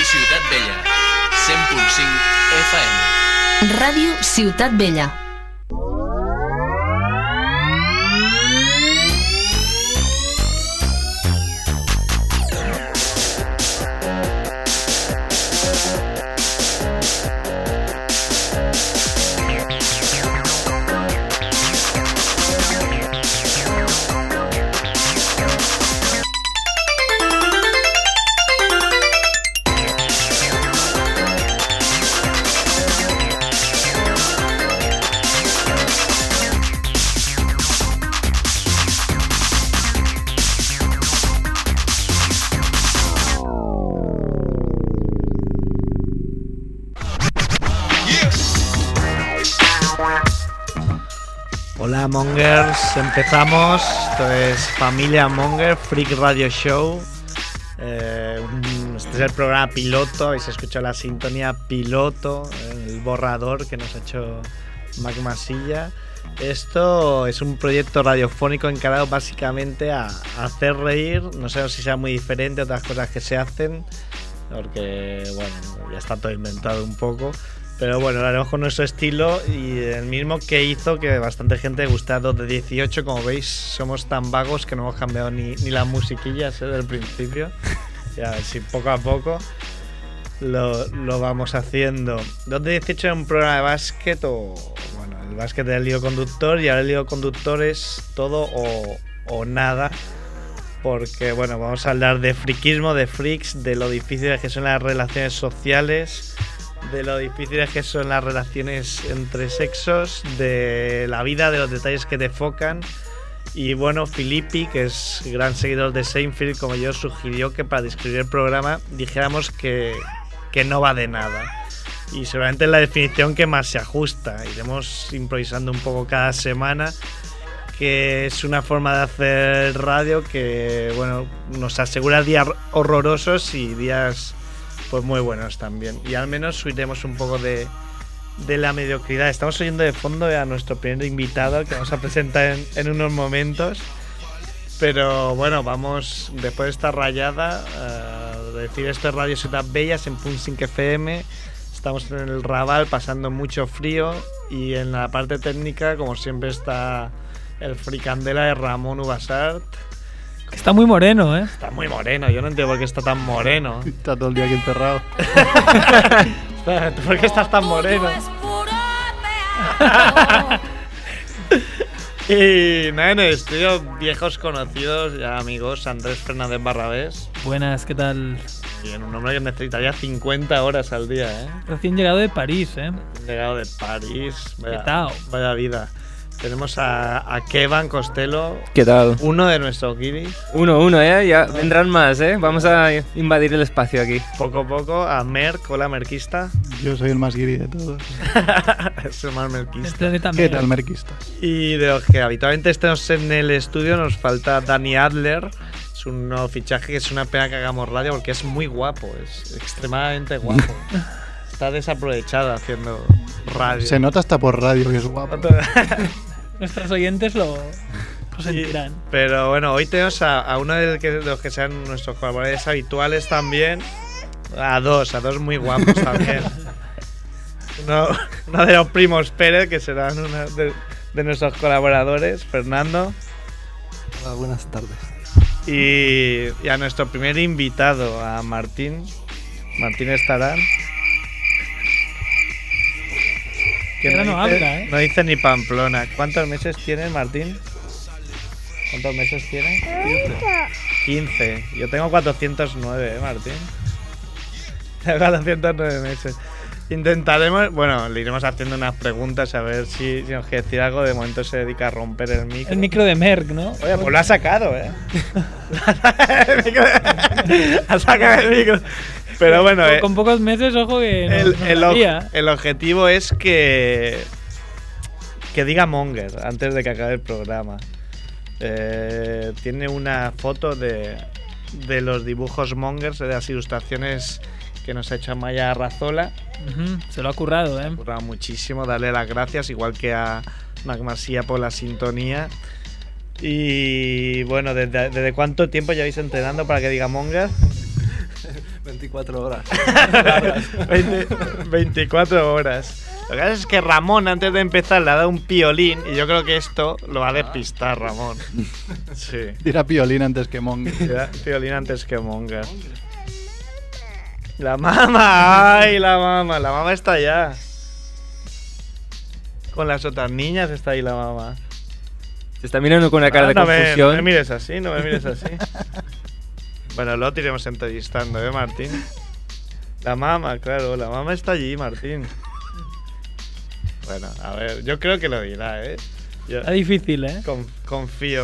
Ciutat Vella, 100.5 FM. Ràdio Ciutat Vella. Hola Mongers, empezamos. Esto es Familia Monger, Freak Radio Show. Este es el programa piloto. Habéis escuchado la sintonía piloto, el borrador que nos ha hecho Mac Masilla. Esto es un proyecto radiofónico encarado básicamente a hacer reír. No sé si sea muy diferente a otras cosas que se hacen, porque bueno, ya está todo inventado un poco. Pero bueno, lo haremos con nuestro estilo y el mismo que hizo que bastante gente gustara 2 de 18. Como veis, somos tan vagos que no hemos cambiado ni las musiquillas desde el principio. Y a ver si poco a poco lo vamos haciendo. 2 de 18 era un programa de básquet o... Bueno, el básquet era el hilo conductor y ahora el hilo conductor es todo o nada. Porque, bueno, vamos a hablar de friquismo, de freaks, de lo difíciles que son las relaciones sociales, de lo difíciles que son las relaciones entre sexos, de la vida, de los detalles que te focan. Y bueno, Filippi, que es gran seguidor de Seinfeld, como yo, sugirió que para describir el programa dijéramos que no va de nada. Y seguramente es la definición que más se ajusta. Iremos improvisando un poco cada semana, que es una forma de hacer radio que, bueno, nos asegura días horrorosos y días pues muy buenos también. Y al menos huiremos un poco de la mediocridad. Estamos oyendo de fondo a nuestro primer invitado que vamos a presentar en unos momentos. Pero bueno, vamos, después de esta rayada, decir esto es Radio Ciutat Vella, 100.5 FM. Estamos en el Raval pasando mucho frío y en la parte técnica, como siempre, está el fricandela de Ramón Ubasart. Está muy moreno, ¿eh? Está muy moreno, yo no entiendo por qué está tan moreno. Está todo el día aquí encerrado. ¿Por qué estás tan moreno? Y nada, en el estudio, viejos conocidos, ya amigos, Andrés Fernández Barrabés. Buenas, ¿qué tal? Bien, un hombre que necesitaría 50 horas al día, ¿eh? Recién llegado de París, ¿eh? Llegado de París, vaya vida. Tenemos a Kevan Costello. ¿Qué tal? Uno de nuestros guiris. Uno, ya vendrán más, ¿eh? Vamos a invadir el espacio aquí. Poco a poco, a Merck, hola merquista. Yo soy el más guiri de todos. Es el más merquista. ¿Qué tal, merquista? Y de los que habitualmente estemos en el estudio nos falta Dani Adler. Es un nuevo fichaje, que es una pena que hagamos radio porque es muy guapo, es extremadamente guapo. Está desaprovechado haciendo radio. Se nota hasta por radio que es guapo. Nuestros oyentes lo sentirán. Pero bueno, hoy tenemos a uno de los que sean nuestros colaboradores habituales también. A dos muy guapos también. Uno de los primos Pérez, que serán uno de nuestros colaboradores, Fernando. Hola, buenas tardes. Y a nuestro primer invitado, a Martín Estarán. Que no habla, ¿eh? No dice ni Pamplona. ¿Cuántos meses tiene Martín? ¿Cuántos meses tiene? 15. Yo tengo 409, Martín. Tengo 409 meses. Intentaremos, bueno, le iremos haciendo unas preguntas a ver si nos quiere decir algo. De momento se dedica a romper el micro. El micro de Merck, ¿no? Oye, pues lo ha sacado, ¿eh? Ha sacado el micro. Pero bueno, con pocos meses, ojo que el objetivo es que diga Monger antes de que acabe el programa. Tiene una foto de los dibujos Mongers, de las ilustraciones que nos ha hecho Maya Razola. Se lo ha currado, ¿eh? Ha currado muchísimo, darle las gracias, igual que a Mac Masía por la sintonía. Y bueno, ¿desde cuánto tiempo lleváis entrenando para que diga Monger? 24 horas. 24 horas. Lo que pasa es que Ramón, antes de empezar, le ha dado un piolín y yo creo que esto lo va a despistar, Ramón. Sí. Tira piolín antes que Monger. Piolín antes que Monger. La mama, ¡ay, la mama! La mama está allá. Con las otras niñas está ahí la mama. Se está mirando con una cara de no confusión. no me mires así, no me mires así. Bueno, lo iremos entrevistando, Martín? La mama, claro, la mama está allí, Martín. Bueno, a ver, yo creo que lo dirá, Está difícil, ¿eh? Confío.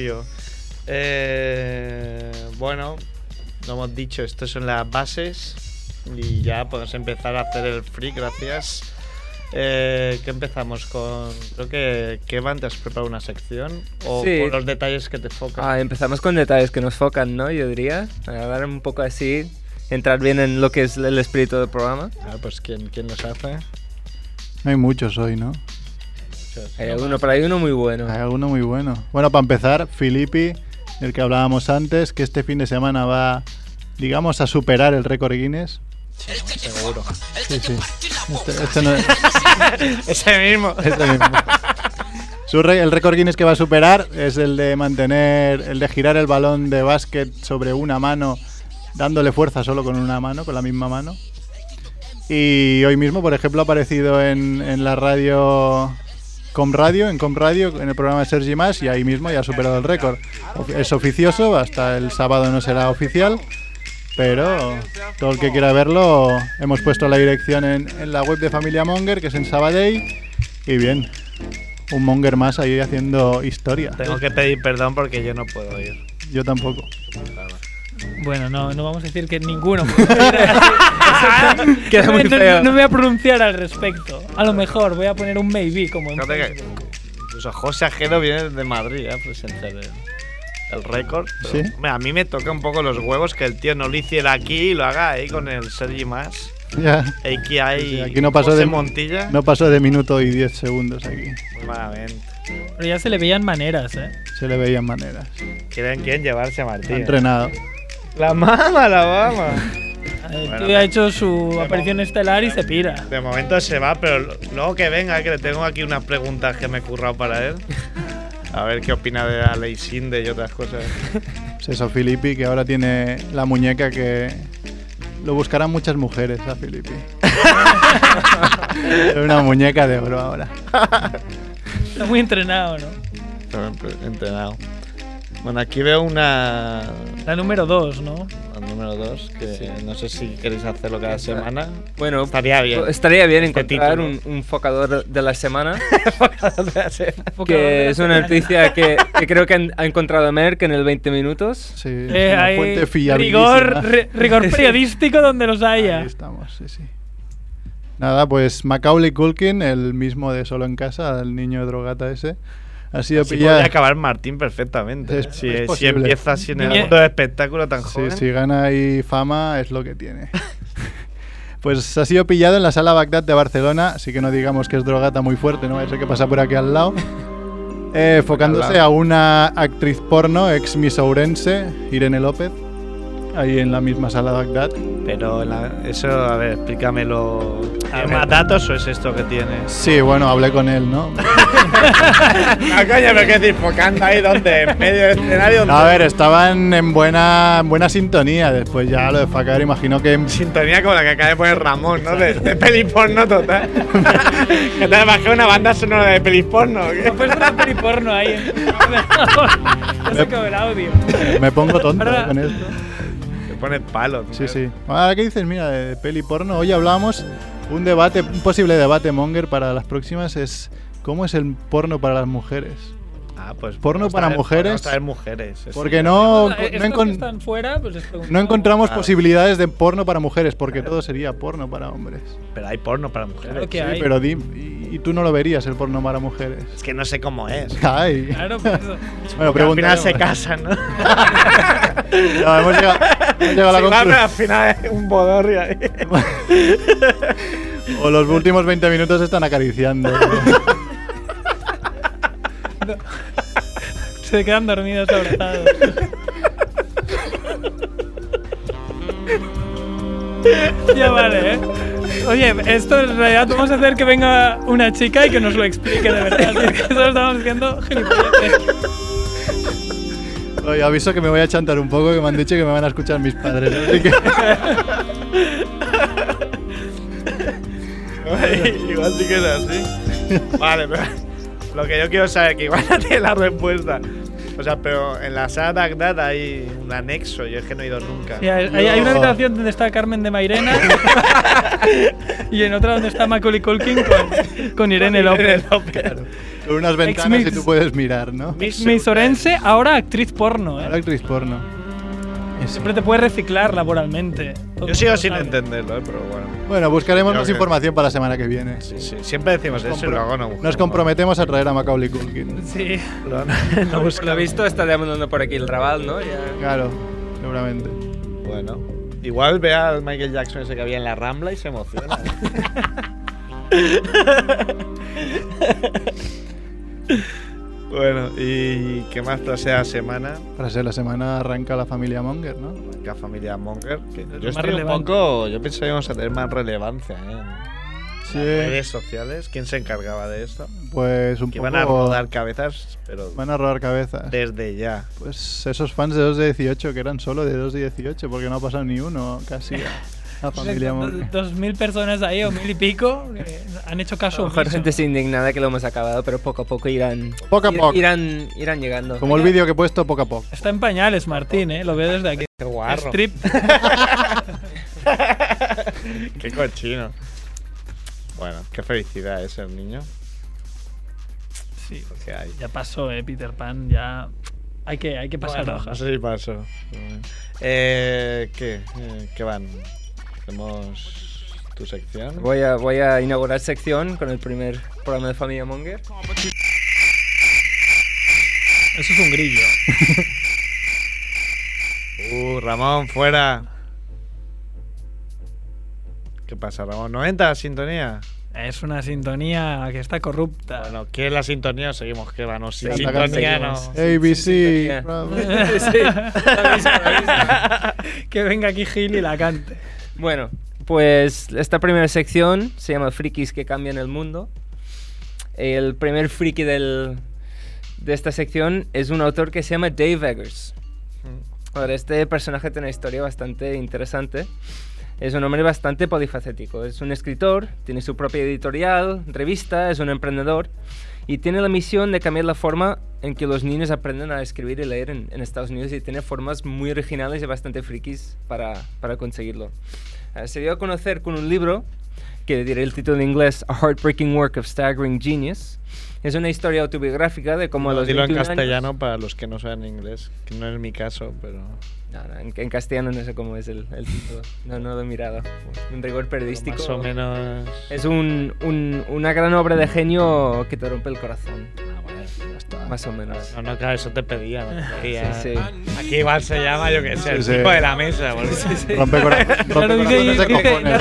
Bueno, lo hemos dicho, estas son las bases y ya podemos empezar a hacer el free, gracias. ¿Qué empezamos con? Creo que Kevan, ¿te has preparado una sección? ¿O Sí. con los detalles que te focan? Empezamos con detalles que nos focan, ¿no? Yo diría. Para hablar un poco así, entrar bien en lo que es el espíritu del programa. Pues ¿quién los hace? No hay muchos hoy, ¿no? Hay alguno, pero hay uno muy bueno. Hay alguno muy bueno. Bueno, para empezar, Filippi, del que hablábamos antes, que este fin de semana va, digamos, a superar el récord Guinness. Sí, seguro. Sí. Este no es... Ese mismo. Este mismo. El récord Guinness que va a superar es el de girar el balón de básquet sobre una mano, dándole fuerza solo con una mano, con la misma mano. Y hoy mismo, por ejemplo, ha aparecido en la radio en ComRadio, en el programa de Sergi Mas, y ahí mismo ya ha superado el récord. Es oficioso, hasta el sábado no será oficial, pero todo el que quiera verlo, hemos puesto la dirección en la web de Familia Monger, que es en Sabadell, y bien, un Monger más ahí haciendo historia. Tengo que pedir perdón porque yo no puedo ir. Yo tampoco. Bueno, no vamos a decir que ninguno. Queda muy feo. No me voy a pronunciar al respecto. A lo mejor voy a poner un maybe como en Fíjate que incluso José Ajedo viene de Madrid a presenciar el récord. ¿Sí? Hombre, a mí me toca un poco los huevos que el tío no lo hiciera aquí y lo haga ahí con el Sergi Mas. Ya. Aquí no pasó José de Montilla. No pasó de minuto y 10 segundos aquí. Muy malamente. Pero ya se le veían maneras, ¿eh? Se le veían maneras. Quieren llevarse a Ha Martín. entrenado. La mama. El Bueno, tío ha hecho su aparición estelar y se pira. De momento se va, pero luego que venga, que le tengo aquí unas preguntas que me he currado para él. A ver qué opina de la ley Sinde y otras cosas. Pues eso, Filippi, que ahora tiene la muñeca que lo buscarán muchas mujeres a Filippi. Es una muñeca de oro ahora. Está muy entrenado, ¿no? Entrenado. Bueno, aquí veo una. La número 2, ¿no? La número 2, que no sé si queréis hacerlo cada semana. Bueno, Estaría bien. Estaría bien Este encontrar título. un focador de la semana, Focador de que es la una semana. noticia que creo que ha encontrado Merck en el 20 minutos. Sí, es una Hay fuente fiabilísima. rigor periodístico donde los haya. Ahí estamos, sí. Nada, pues Macaulay Culkin, el mismo de Solo en Casa, el niño drogata ese, ha sido Así pillado. podría acabar Martín perfectamente. Es si posible. empieza así en el Niña- mundo del espectáculo tan Sí, joven. si gana ahí fama es lo que tiene. Pues ha sido pillado en la Sala Bagdad de Barcelona, así que no digamos que es drogata muy fuerte, no eso que pasa por aquí al lado. Enfocándose a una actriz porno, ex Miss Ourense, Irene López, ahí en la misma Sala Bagdad. Pero eso, a ver, explícamelo. ¿Hay más datos o es esto que tiene? Sí, bueno, hablé con él, ¿no? No, coño, pero qué decir, focando ahí donde, en medio del escenario. No, a ver, estaban en buena sintonía. Después ya lo de Facar, imagino que... Sintonía como la que acaba de poner Ramón, ¿no? De peli porno total. ¿Que te bajé una banda sonora de peli porno? ¿o qué? Ha puesto una peliporno ahí. Ya se acabó el audio. Me pongo tonto Ahora- con esto. Te pone palo. tío. Sí. Ahora, ¿qué dices? Mira, de peli porno. Hoy hablamos un posible debate monger para las próximas es ¿cómo es el porno para las mujeres? Ah, pues Porno para mujeres. Podemos traer mujeres. eso. Porque no Estos que están fuera, pues les preguntamos. no encontramos Claro. posibilidades de porno para mujeres, porque todo sería porno para hombres. Pero hay porno para mujeres. Claro que Sí, hay. pero y tú no lo verías el porno para mujeres. Es que no sé cómo es. Ay. Claro, por eso. Bueno, Porque al final preguntaremos. se casan, ¿no? No, hemos llegado a la Sí, va, pero conclusión. al final es un bodorrio ahí. O los últimos 20 minutos están acariciando. Se quedan dormidos abrazados. Ya vale, ¿eh? Oye, esto en realidad vamos a hacer que venga una chica y que nos lo explique de verdad. Es que solo estamos diciendo gilipolleces. Oye, aviso que me voy a chantar un poco, que me han dicho que me van a escuchar mis padres. Así que... Igual sí que es así. Vale, pero lo que yo quiero saber, que igual no tiene la respuesta. O sea, pero en la sala Bagdad hay un anexo, yo es que no he ido nunca. Sí, hay una habitación donde está Carmen de Mairena y en otra donde está Macaulay Culkin con Irene López. Claro. Con unas ventanas y tú puedes mirar, ¿no? Miss Orense, ahora actriz porno, Ahora actriz porno. Siempre te puedes reciclar laboralmente. Yo sigo sin entenderlo, pero bueno. Bueno, buscaremos Creo más que- información para la semana que viene. Sí, sí. Siempre decimos eso y luego no buscamos. Nos comprometemos a traer a Macaulay Culkin. Sí. No Por lo buscamos. visto está demandando por aquí el Raval, ¿no? Ya. Claro, seguramente. Bueno. Igual ve al Michael Jackson ese que había en la Rambla y se emociona. Bueno, ¿y qué más trasea semana? Para ser la semana arranca la familia Monger, ¿no? La familia Monger. Que Lo yo más estoy un relevante. poco. Yo pensaba que íbamos a tener más relevancia en Sí, redes sociales. ¿Quién se encargaba de esto? pues un Que poco... iban a rodar cabezas, pero Van a rodar cabezas. desde ya. Pues esos fans de 2 de 18 que eran solo de 2 de 18 porque no ha pasado ni uno casi a familia Monger. 2000 personas ahí o 1000 y pico que han hecho A caso lo mejor omiso. gente se indignada que lo hemos acabado, pero poco a poco irán. Poco a poco. Irán llegando. Como el vídeo que he puesto poco a poco. Está en pañales, Martín, ¿eh? Lo veo desde aquí. Qué guarro. Strip. Qué cochino. Bueno, qué felicidad es el niño. Sí, Que hay. ya pasó, Peter Pan, ya hay que pasar Bueno, hoja. no sé si pasó. ¿Qué? ¿Qué van? ¿Hacemos tu sección? Voy a inaugurar sección con el primer programa de Familia Monger. Eso es un grillo. Ramón, fuera. ¿Qué pasa, Ramón? ¿No entra la sintonía? Es una sintonía que está corrupta. Bueno, ¿qué es la sintonía o seguimos? ¿Qué va? No, sin Sí, sintonía no. seguimos. ABC. sintonía. bravo. Sí, la misma. Que venga aquí Gil y la cante. Bueno, pues esta primera sección se llama Frikis que cambian el mundo. El primer friki de esta sección es un autor que se llama Dave Eggers. Ahora, este personaje tiene una historia bastante interesante. Es un hombre bastante polifacético. Es un escritor, tiene su propia editorial, revista, es un emprendedor y tiene la misión de cambiar la forma en que los niños aprenden a escribir y leer en Estados Unidos y tiene formas muy originales y bastante frikis para conseguirlo. Se dio a conocer con un libro que diré el título en inglés, A Heartbreaking Work of Staggering Genius. Es una historia autobiográfica de cómo a los Dilo en 21 años- castellano para los que no saben inglés, que no es mi caso, pero... No, en castellano no sé cómo es el título. No lo he mirado. Un rigor periodístico. Más o menos... Es una gran obra de genio que te rompe el corazón. Más o menos. No, claro, eso te pedía. ¿no? Te pedía. Sí. Aquí igual se llama, yo qué sé, el Sí, sí. tipo de la mesa. porque- Rompe Claro, corazones de dice- cojones.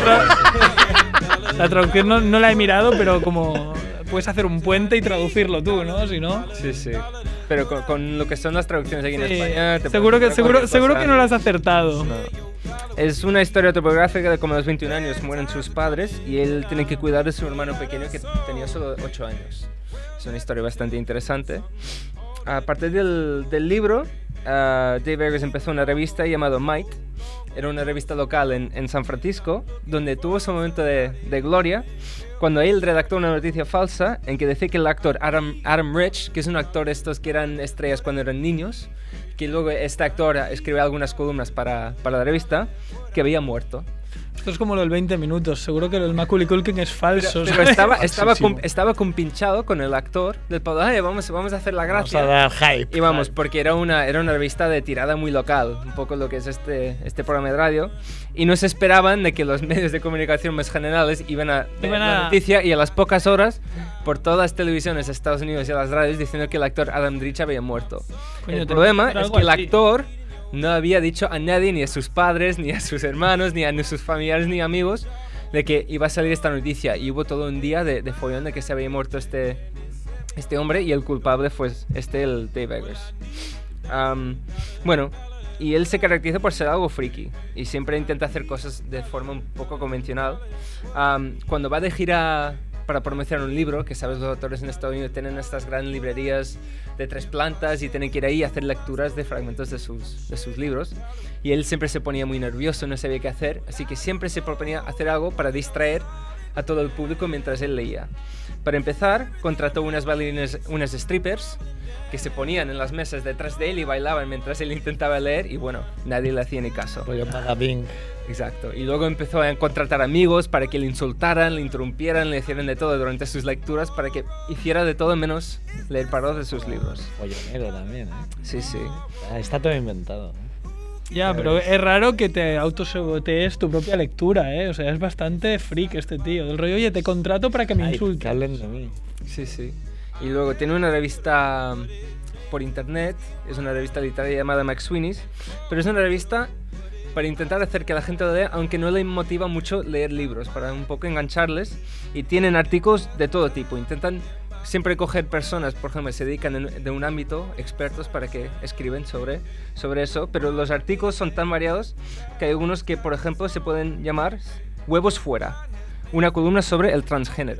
La traducción no la he mirado, pero como puedes hacer un puente y traducirlo tú, ¿no? Si no... Sí. Pero con lo que son las traducciones aquí en España... te seguro puedes que encontrar cualquier seguro cosa. que no lo has acertado. No. Es una historia autobiográfica de cómo a los 21 años mueren sus padres y él tiene que cuidar de su hermano pequeño que tenía solo 8 años. Es una historia bastante interesante. A partir del libro, Dave Eggers empezó una revista llamada Might. Era una revista local en San Francisco, donde tuvo su momento de gloria cuando él redactó una noticia falsa en que decía que el actor Adam Rich, que es un actor estos que eran estrellas cuando eran niños, que luego este actor escribió algunas columnas para la revista, que había muerto. Esto es como lo del 20 minutos. Seguro que lo del Macaulay Culkin es falso. Pero ¿sabes? estaba compinchado con el actor del Padre. Vamos a hacer la Vamos gracia. a dar hype. Y vamos, porque era una revista de tirada muy local, un poco lo que es este programa de radio, y no se esperaban de que los medios de comunicación más generales iban a ver la noticia y a las pocas horas por todas las televisiones de Estados Unidos y a las radios diciendo que el actor Adam Rich había muerto. Coño, El te problema era es algo que el así. actor no había dicho a nadie, ni a sus padres, ni a sus hermanos, ni a sus familiares, ni amigos, de que iba a salir esta noticia. Y hubo todo un día de follón de que se había muerto este hombre y el culpable fue el Dave Eggers. Bueno, Y él se caracteriza por ser algo friki y siempre intenta hacer cosas de forma un poco convencional. Cuando va de gira para promocionar un libro, que sabes, los autores en Estados Unidos tienen estas grandes librerías de 3 plantas y tienen que ir ahí a hacer lecturas de fragmentos de sus libros. Y él siempre se ponía muy nervioso, no sabía qué hacer, así que siempre se proponía hacer algo para distraer a todo el público mientras él leía. Para empezar, contrató unas bailarinas, unas strippers, que se ponían en las mesas detrás de él y bailaban mientras él intentaba leer y bueno, nadie le hacía ni caso. Rollo Badabing. Exacto. Y luego empezó a contratar amigos para que le insultaran, le interrumpieran, le hicieran de todo durante sus lecturas para que hiciera de todo menos leer parodia de sus libros. Pollonero también, ¿eh? Sí, sí. Está todo inventado. Ya, pero es raro que te autosabotees tu propia lectura, ¿eh? O sea, es bastante freak este tío. Del rollo, oye, te contrato para que me insultes. Que hablen de mí. Sí, sí. Y luego tiene una revista por internet, es una revista literaria llamada McSweeney's, pero es una revista para intentar hacer que la gente lo lea, aunque no le motiva mucho leer libros, para un poco engancharles. Y tienen artículos de todo tipo. Intentan siempre coger personas, por ejemplo, que se dedican de un ámbito, expertos, para que escriben sobre eso. Pero los artículos son tan variados que hay algunos que, por ejemplo, se pueden llamar Huevos Fuera. Una columna sobre el transgénero.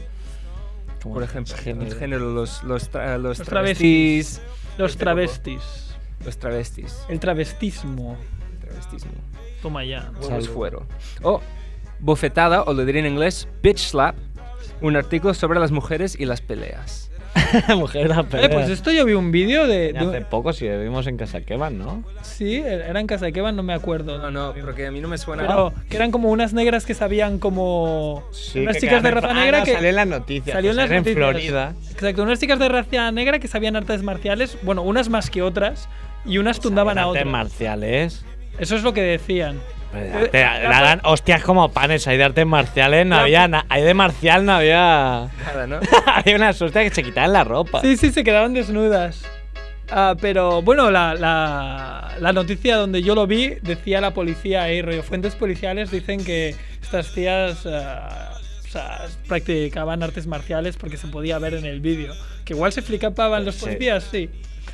Por ejemplo, transgénero, los travestis. Los travestis. Los travestis. El travestismo. Travestismo. Toma ya. Huevos fuera. O bofetada, o lo diría en inglés, bitch slap, un artículo sobre las mujeres y las peleas. Mujer la pelea. Pues esto yo vi un vídeo de hace poco, si vimos en Casa Kevan, ¿no? Sí, era en Casa Kevan, no me acuerdo. No, porque a mí no me suena. Pero que eran como unas negras que sabían como... Sí, unas chicas de raza negra que... salió en las noticias. Salió en las noticias. Florida. Exacto, unas chicas de raza negra que sabían artes marciales, bueno, unas más que otras, y unas tundaban a otras. Artes marciales. Eso es lo que decían. La dan hostias como panes, hay de artes marciales, no había hay de marcial, no había nada, ¿no? Había unas hostias que se quitaban la ropa. Sí, se quedaban desnudas. Pero bueno, la noticia donde yo lo vi decía la policía y fuentes policiales dicen que estas tías practicaban artes marciales porque se podía ver en el vídeo. Que igual se flipaban los policías, sí.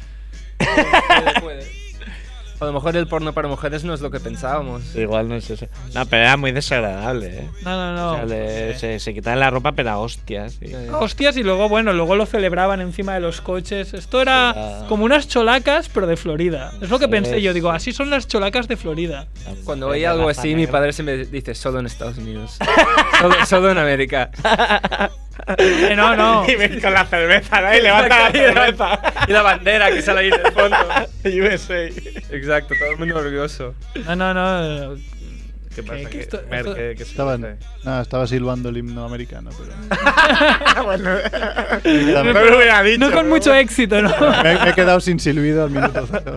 Puede. A lo mejor el porno para mujeres no es lo que pensábamos. Igual no es eso. No, pero era muy desagradable, ¿eh? No. O sea, se quitaban la ropa, pero a hostias. Sí. Hostias, y luego lo celebraban encima de los coches. Esto era como unas cholacas, pero de Florida. Es lo que pensé yo. Digo, así son las cholacas de Florida. Cuando oí algo así, mi padre se me dice, solo en Estados Unidos. solo en América. No. Y con la cerveza, ¿no? Y levanta la cerveza. Y la bandera que sale ahí en el fondo. USA. Exacto, todo el mundo orgulloso. No. ¿Qué pasa? Estaba silbando el himno americano, pero... Bueno, no lo hubiera dicho. No con mucho éxito, ¿no? me he quedado sin silbido al minuto 0.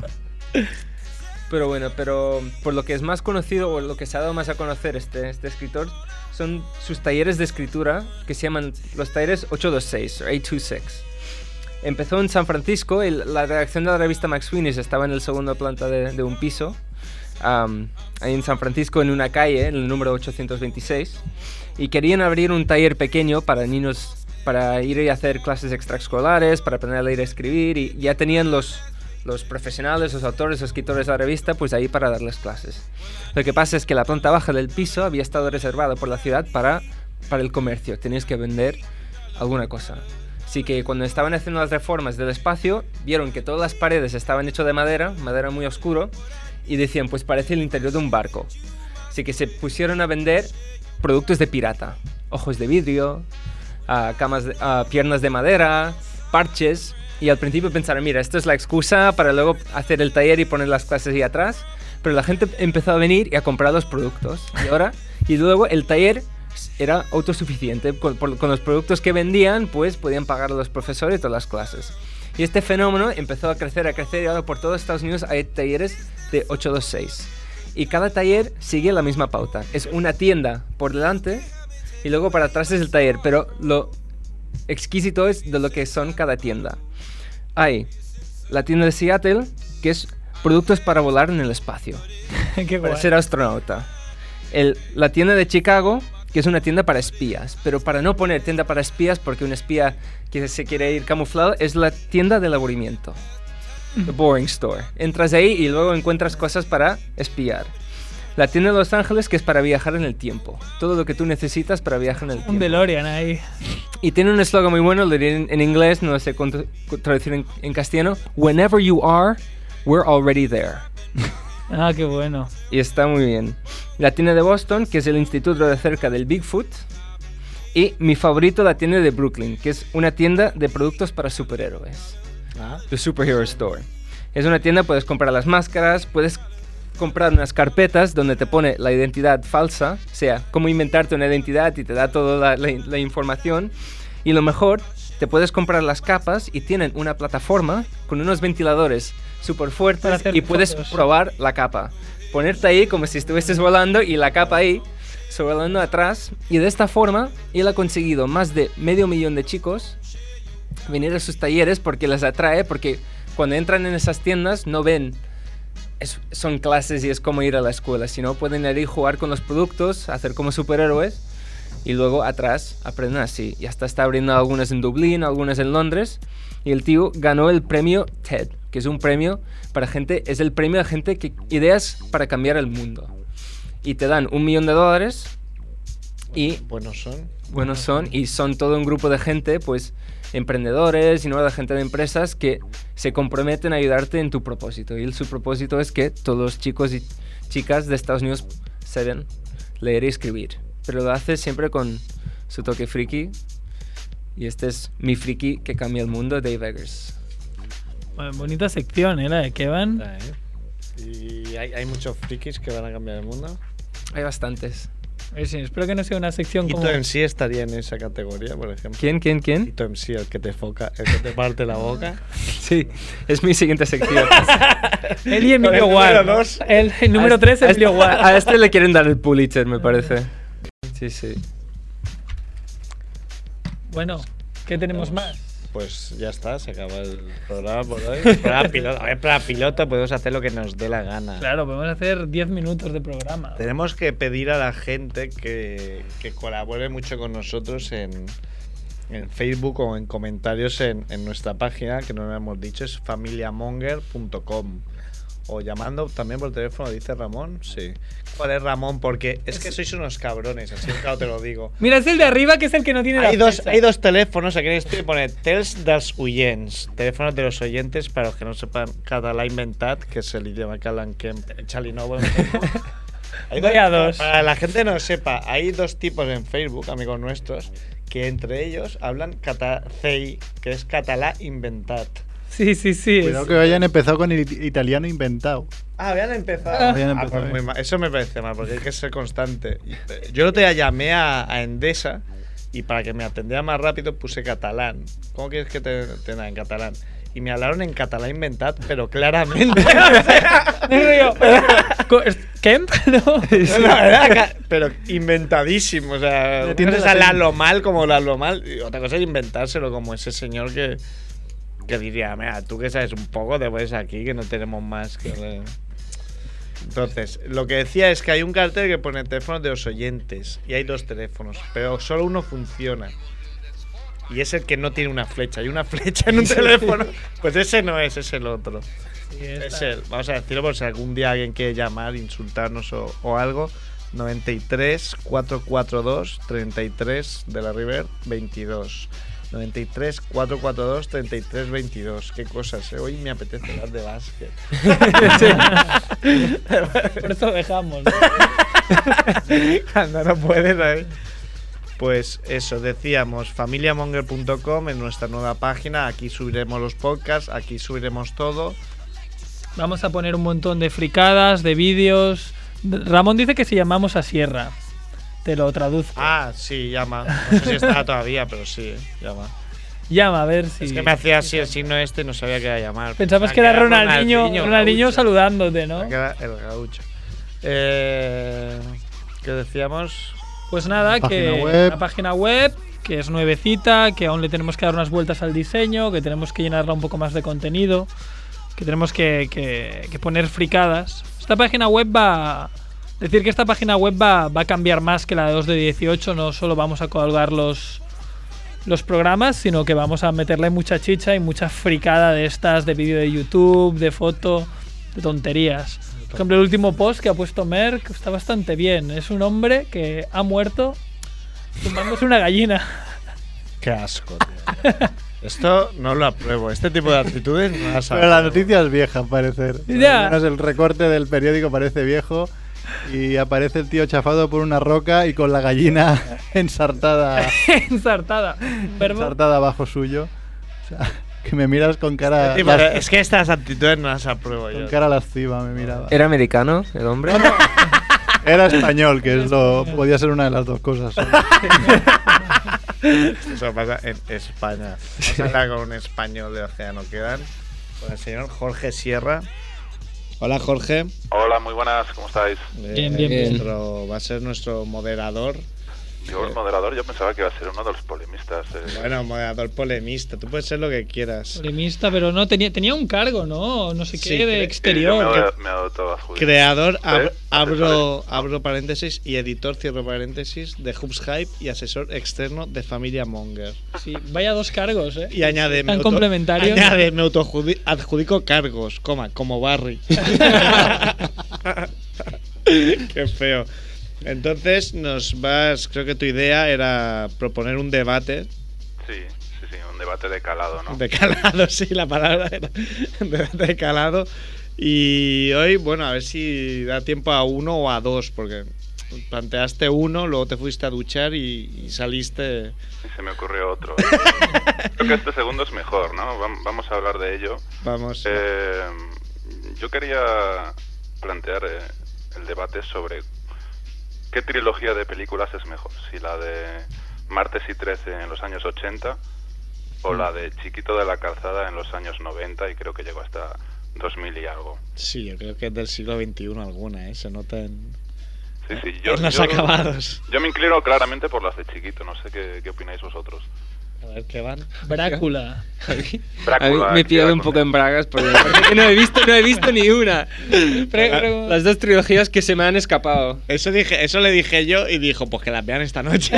Pero bueno, por lo que es más conocido, o lo que se ha dado más a conocer este escritor, son sus talleres de escritura, que se llaman los talleres 826, o 826. Empezó en San Francisco, la redacción de la revista McSweeney's estaba en el segundo planta de un piso, ahí en San Francisco, en una calle, en el número 826, y querían abrir un taller pequeño para niños, para ir y hacer clases extraescolares, para aprender a leer y escribir, y ya tenían los profesionales, los autores, los escritores de la revista, pues ahí para darles clases. Lo que pasa es que la planta baja del piso había estado reservada por la ciudad para el comercio, tenías que vender alguna cosa. Así que cuando estaban haciendo las reformas del espacio, vieron que todas las paredes estaban hechas de madera muy oscuro, y decían, pues parece el interior de un barco. Así que se pusieron a vender productos de pirata, ojos de vidrio, piernas de madera, parches. Y al principio pensaron, mira, esto es la excusa para luego hacer el taller y poner las clases ahí atrás. Pero la gente empezó a venir y a comprar los productos. Y luego el taller era autosuficiente. Con los productos que vendían, pues podían pagar a los profesores y todas las clases. Y este fenómeno empezó a crecer y ahora por todo Estados Unidos hay talleres de 826. Y cada taller sigue la misma pauta. Es una tienda por delante y luego para atrás es el taller. Pero lo exquisito es de lo que son cada tienda. Hay la tienda de Seattle, que es productos para volar en el espacio. Qué para guay. ser astronauta. La tienda de Chicago, que es una tienda para espías. Pero para no poner tienda para espías, porque un espía que se quiere ir camuflado, es la tienda del aburrimiento. The Boring Store. Entras ahí y luego encuentras cosas para espiar. La tienda de Los Ángeles, que es para viajar en el tiempo. Todo lo que tú necesitas para viajar en el tiempo. Un DeLorean ahí. Y tiene un eslogan muy bueno, lo diré en inglés, no lo sé traducir en castellano. Whenever you are, we're already there. Ah, qué bueno. Y está muy bien. La tienda de Boston, que es el instituto de cerca del Bigfoot. Y mi favorito, la tienda de Brooklyn, que es una tienda de productos para superhéroes. The Superhero Store. Es una tienda, puedes comprar las máscaras, puedes comprar unas carpetas donde te pone la identidad falsa, o sea, cómo inventarte una identidad y te da toda la información. Y lo mejor, te puedes comprar las capas y tienen una plataforma con unos ventiladores súper fuertes y puedes probar la capa. Ponerte ahí como si estuvieses volando y la capa ahí, volando atrás. Y de esta forma, él ha conseguido más de 500,000 de chicos venir a sus talleres porque les atrae, porque cuando entran en esas tiendas no ven... son clases y es como ir a la escuela, sino pueden ir y jugar con los productos, hacer como superhéroes y luego atrás aprenden así. Y hasta está abriendo algunas en Dublín, algunas en Londres. Y el tío ganó el premio TED, que es un premio para gente, es el premio a gente que ideas para cambiar el mundo. Y te dan $1 millón y buenos son y son todo un grupo de gente, pues emprendedores y nueva gente de empresas que se comprometen a ayudarte en tu propósito. Y su propósito es que todos los chicos y chicas de Estados Unidos sepan leer y escribir. Pero lo hace siempre con su toque friki. Y este es mi friki que cambia el mundo, Dave Eggers. Bueno, bonita sección, la de Kevin. ¿Y hay muchos frikis que van a cambiar el mundo? Hay bastantes. Sí, espero que no sea una sección como... Hito MC estaría en esa categoría, por ejemplo. ¿Quién? Hito MC, el que te parte la boca. Sí, es mi siguiente sección. Él y Emilio Ward. El número 3 es Emilio Ward. A este le quieren dar el Pulitzer, me parece. Sí. Bueno, ¿qué tenemos más? Pues ya está, se acaba el programa por hoy. Para piloto podemos hacer lo que nos dé la gana. Claro, podemos hacer 10 minutos de programa. Tenemos que pedir a la gente que colabore mucho con nosotros en Facebook o en comentarios en nuestra página, que no lo hemos dicho, es familiamonger.com. O llamando también por teléfono, dice Ramón. Sí. ¿Cuál es Ramón? Porque es que sois unos cabrones, así claro te lo digo. Mira, es el de arriba, que es el que no tiene hay dos teléfonos, aquí en esto pone Tels dels Oients, teléfonos de los oyentes, para los que no sepan català inventat, que es el idioma que hablan Chalinovo. Para la gente que no sepa, hay dos tipos en Facebook, amigos nuestros, que entre ellos hablan CEI, que es català inventat. Sí. Cuidado que hayan empezado con el italiano inventado. Habían empezado. Pues muy mal. Eso me parece mal, porque hay que ser constante. Yo el otro día llamé a Endesa y para que me atendiera más rápido puse catalán. ¿Cómo quieres que te atienda en catalán? Y me hablaron en catalán inventat, pero claramente. ¿Kemp? No. La verdad, pero inventadísimo. O sea, tienes a Lalo mal como Lalo mal. Y otra cosa es inventárselo como ese señor que diría, mira, tú que sabes un poco, te pones aquí, que no tenemos más que... Entonces, lo que decía es que hay un cartel que pone teléfonos de los oyentes y hay dos teléfonos, pero solo uno funciona. Y es el que no tiene una flecha. Hay una flecha en un teléfono. Pues ese no es, es el otro. Es él. Vamos a decirlo por si algún día alguien quiere llamar, insultarnos o algo. 93 442 33 de la River 22. 93 442 33 22. Qué cosas, ¿eh? Hoy me apetece hablar de básquet. Por eso dejamos, ¿no? Cuando no puedes, ¿sabes? Pues eso, decíamos, familiamonger.com en nuestra nueva página. Aquí subiremos los podcasts, aquí subiremos todo. Vamos a poner un montón de fricadas, de vídeos. Ramón dice que si llamamos a Sierra. Te lo traduzco. Ah, sí, llama. No sé si está todavía, pero sí, llama. Llama, a ver si... Es que me hacía así el signo y no sabía que era llamar. Pensabas que era Ronaldinho saludándote, ¿no? Que era el gaucho. ¿Qué decíamos? Pues nada, que una página web que es nuevecita, que aún le tenemos que dar unas vueltas al diseño, que tenemos que llenarla un poco más de contenido, que tenemos que poner fricadas. Esta página web va a cambiar más que la de 2 de 18, no solo vamos a colgar los los programas, sino que vamos a meterle mucha chicha y mucha fricada de estas, de vídeo de YouTube, de foto, de tonterías. Por ejemplo, el último post que ha puesto Merck está bastante bien. Es un hombre que ha muerto tumbándose una gallina. Qué asco, tío. Esto no lo apruebo. Este tipo de actitudes no las Pero la apruebo. noticia es vieja, al parecer. Ya. Al menos el recorte del periódico parece viejo y aparece el tío chafado por una roca y con la gallina ensartada ensartada bajo suyo. O sea, que me miras con cara... Es que estas actitudes no las apruebo yo. Con cara lasciva me miraba. ¿Era americano el hombre? Era español, que es podía ser una de las dos cosas. Eso pasa en España. Vamos a hablar con un español de Océano Quedan, con el señor Jorge Sierra. Hola, Jorge. Hola, muy buenas, ¿cómo estáis? Bien. Va a ser nuestro moderador. Yo, el moderador, yo pensaba que iba a ser uno de los polemistas. Bueno, moderador polemista. Tú puedes ser lo que quieras. Polemista, pero no tenía un cargo, ¿no? No sé qué, Sí, de yo exterior. Me autoadjudico. Creador, ¿Sí? abro paréntesis, y editor, cierro paréntesis, de Hoops Hype y asesor externo de Familia Monger. Sí, vaya dos cargos, ¿eh? Y añade, Tan complementarios. Añade, me adjudico cargos, como Barry. Qué feo. Entonces creo que tu idea era proponer un debate. Sí, un debate de calado, ¿no? De calado, sí, la palabra era debate de calado. Y hoy, bueno, a ver si da tiempo a uno o a dos, porque planteaste uno, luego te fuiste a duchar y saliste... Y se me ocurrió otro. Creo que este segundo es mejor, ¿no? Vamos a hablar de ello. Vamos. Yo quería plantear el debate sobre qué trilogía de películas es mejor, si la de Martes y 13 en los años 80 o la de Chiquito de la Calzada en los años 90 y creo que llegó hasta 2000 y algo. Sí, yo creo que es del siglo XXI alguna, ¿eh? Se nota en los yo acabados. Yo me inclino claramente por las de Chiquito, no sé qué opináis vosotros. A ver, ¿qué van? Brácula. A mí me pierde un poco en bragas porque me parece que no he visto ni una. Las dos trilogías que se me han escapado. Eso le dije yo y dijo, pues que las vean esta noche.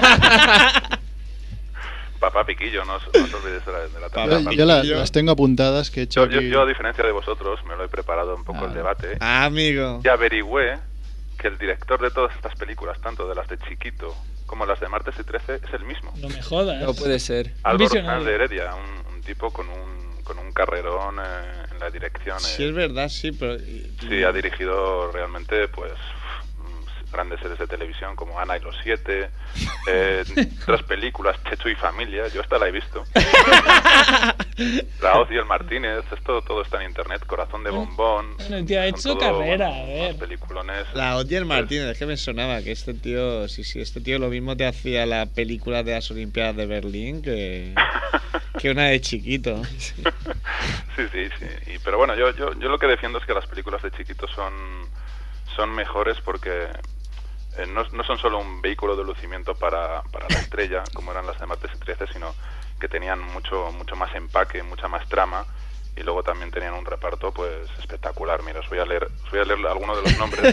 Papá Piquillo, no os olvidéis de la tanda. Yo las tengo apuntadas que he hecho aquí. Yo, a diferencia de vosotros, me lo he preparado un poco el debate. Ah, amigo. Y averigüé que el director de todas estas películas, tanto de las de Chiquito como las de Martes y 13, es el mismo. No me jodas. No puede ser. Álvaro Sanz de Heredia, un tipo con un carrerón en la dirección. Sí, es verdad, sí, pero... Sí, ha dirigido realmente, pues, grandes series de televisión como Ana y los 7, otras películas, Chechu y Familia, yo esta la he visto. La Hoz y el Martínez, esto todo está en internet, Corazón de Bombón. Bueno, tío, ha hecho carrera, a ver. Peliculones. La Hoz y el Martínez, es que me sonaba que este tío, este tío lo mismo te hacía la película de las Olimpiadas de Berlín que una de Chiquito. Sí. Pero bueno, yo lo que defiendo es que las películas de Chiquito son mejores porque no son solo un vehículo de lucimiento para la estrella, como eran las de Martes y 13, sino que tenían mucho más empaque, mucha más trama, y luego también tenían un reparto pues espectacular. Mira, os voy a leer algunos de los nombres.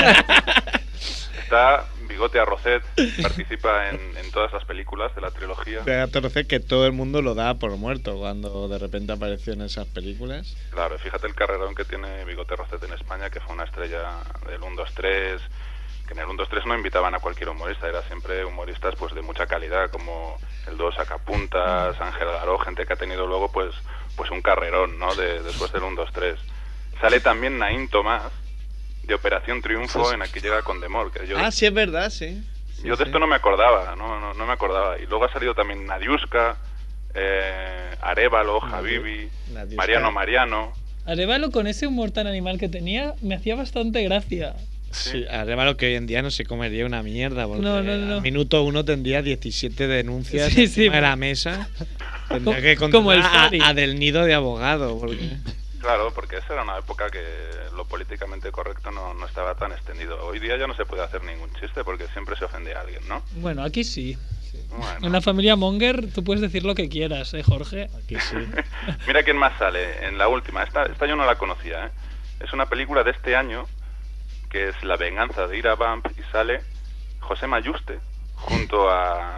Está Bigote Arrocet, participa en todas las películas de la trilogía. Bigote Arrocet, que todo el mundo lo da por muerto cuando de repente apareció en esas películas. Claro, fíjate el carrerón que tiene Bigote Arrocet en España, que fue una estrella del 1, 2, 3, que en el 1, 2, 3 no invitaban a cualquier humorista, era siempre humoristas pues de mucha calidad, como el 2 Sacapuntas, Ángel Daró, gente que ha tenido luego pues un carrerón, ¿no? Después del 1, 2, 3. Sale también Naín Tomás, de Operación Triunfo, en la que llega con Demor. Sí, es verdad, sí. Yo de esto no me acordaba, no me acordaba. Y luego ha salido también Nadiuska, Arévalo, Habibi, Mariano. Arévalo, con ese humor tan animal que tenía, me hacía bastante gracia. Sí, Arévalo, que hoy en día no se comería una mierda, porque no. al minuto 1 tendría 17 denuncias encima de la mesa. Tendría que como el a Del Nido de abogado, porque... Claro, porque esa era una época que lo políticamente correcto no estaba tan extendido. Hoy día ya no se puede hacer ningún chiste porque siempre se ofende a alguien, ¿no? Bueno, aquí sí. Bueno. En la familia Monger tú puedes decir lo que quieras, Jorge. Aquí sí. Mira quién más sale en la última. Esta yo no la conocía, ¿eh? Es una película de este año que es La venganza de Ira Bump y sale José Mayuste junto a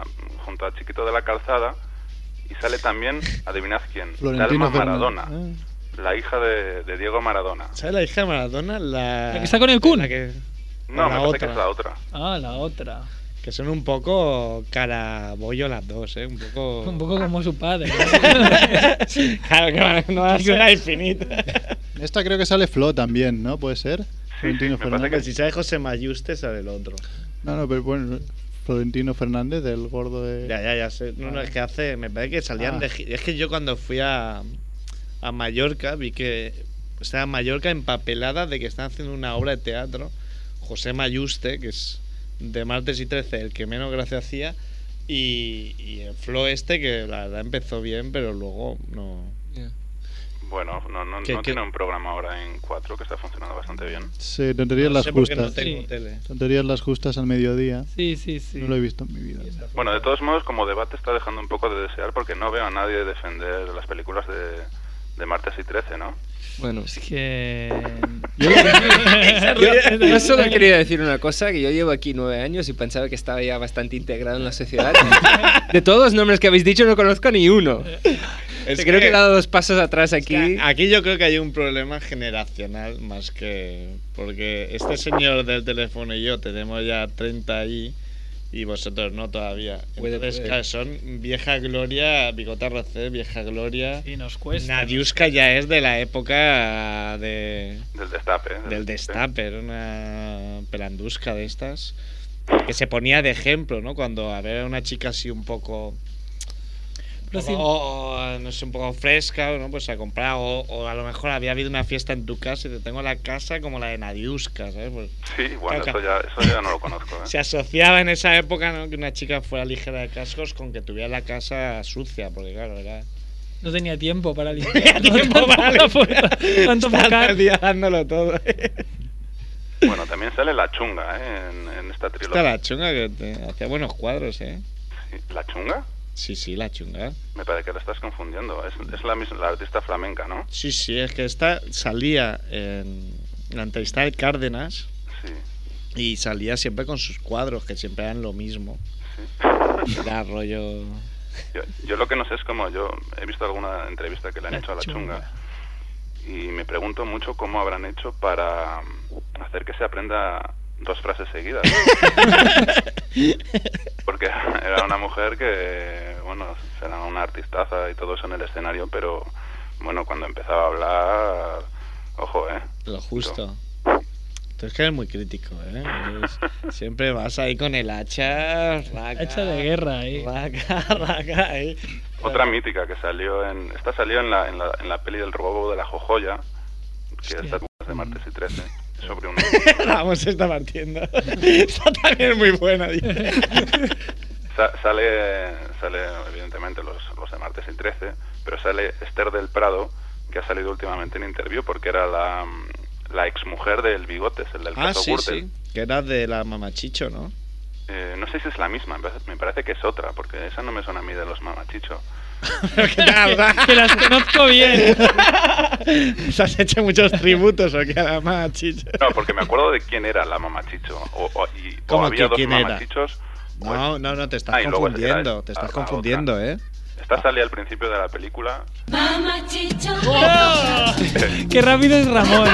junto a Chiquito de la Calzada y sale también, adivinad quién, Florentino Dalma Maradona, la hija de Diego Maradona. ¿Sabes la hija de Maradona? ¿La que está con el Kun? La que, No, la me parece otra. que es la otra. Ah, la otra. Que son un poco carabollo las dos, ¿eh? Un poco... Un poco como su padre. Claro, que no va a ser infinita. Esta creo que sale Flo también, ¿no? ¿Puede ser? Florentino me parece Fernández. Pero si sale José Mayuste, sale el otro. No, pero bueno, Florentino Fernández, el gordo de... Ya sé. No, es que hace... Me parece que salían de... Es que yo cuando fui a Mallorca vi que... Estaba en Mallorca empapelada de que están haciendo una obra de teatro. José Mayuste, que es de Martes y 13, el que menos gracia hacía. Y el Flo este, que la verdad empezó bien, pero luego no... Bueno, no tiene un programa ahora en 4 que está funcionando bastante bien. Sí, tonterías No las sé por qué justas. no tengo Sí. tele. Tonterías las justas al mediodía. Sí. No lo he visto en mi vida. Bueno, de todos modos, como debate está dejando un poco de desear porque no veo a nadie defender las películas de Martes y 13, ¿no? Bueno, Es que... yo solo quería decir una cosa, que yo llevo aquí 9 años y pensaba que estaba ya bastante integrado en la sociedad. De todos los nombres que habéis dicho no conozco ni uno. Creo que he dado 2 pasos atrás aquí. Aquí yo creo que hay un problema generacional más que... Porque este señor del teléfono y yo tenemos ya 30 y vosotros no todavía. Entonces, claro, son vieja gloria, Bigota Rocé, vieja gloria. Sí, nos cuesta. Nadiuska ya es de la época Del Destape. del Destape, era una pelandusca de estas que se ponía de ejemplo, ¿no? Cuando a ver a una chica así un poco... Pero sí. no sé, un poco fresca, ¿no? Pues a comprar, o a lo mejor había habido una fiesta en tu casa y te tengo la casa como la de Nadiuska, ¿sabes? Pues, Sí, bueno, claro, eso ya no lo conozco, ¿eh? se asociaba en esa época, ¿no? Que una chica fuera ligera de cascos con que tuviera la casa sucia, porque claro, era... No tenía tiempo para limpiar. tiempo para limpiar. Tanto Estaba focar. todo el día dándolo todo. Bueno, también sale La Chunga, ¿eh? En esta Está trilogía. la chunga que hacía buenos cuadros, ¿eh? Sí. ¿La Chunga? Sí, la chunga. Me parece que la estás confundiendo. Es la artista flamenca, ¿no? Sí, es que esta salía en la entrevista de Cárdenas Sí. y salía siempre con sus cuadros, que siempre eran lo mismo. Sí. Era rollo... Yo lo que no sé es cómo yo he visto alguna entrevista que le han La hecho a La Chunga. Chunga y me pregunto mucho cómo habrán hecho para hacer que se aprenda 2 frases seguidas. Porque era una mujer que, bueno, era una artistaza y todo eso en el escenario, pero bueno, cuando empezaba a hablar, ojo, Lo justo. Tú es que eres muy crítico, ¿eh? Siempre vas ahí con el hacha, raca, Hacha de guerra ahí. raca, ahí. Otra mítica que salió esta salió en la peli del robo de la Jojoya, que Hostia. es de Martes y 13, sobre un... Vamos, se está partiendo. Está también muy buena, dice. Sale evidentemente los de Martes y 13, pero sale Esther del Prado, que ha salido últimamente en Interview porque era la exmujer del Bigotes, el del caso Gürtel. Que era de la Mamachicho, ¿no? No sé si es la misma, me parece que es otra, porque esa no me suena a mí de los Mamachicho. Que las conozco bien. ¿Se has hecho muchos tributos o qué a la Mamachicho? No, porque me acuerdo de quién era la Mamachicho. O ¿Cómo había que 2 quién era? Mamachichos. No, te estás y luego confundiendo. era Te estás la confundiendo, otra. ¿eh? Esta salía al principio de la película. Qué rápido es Ramón.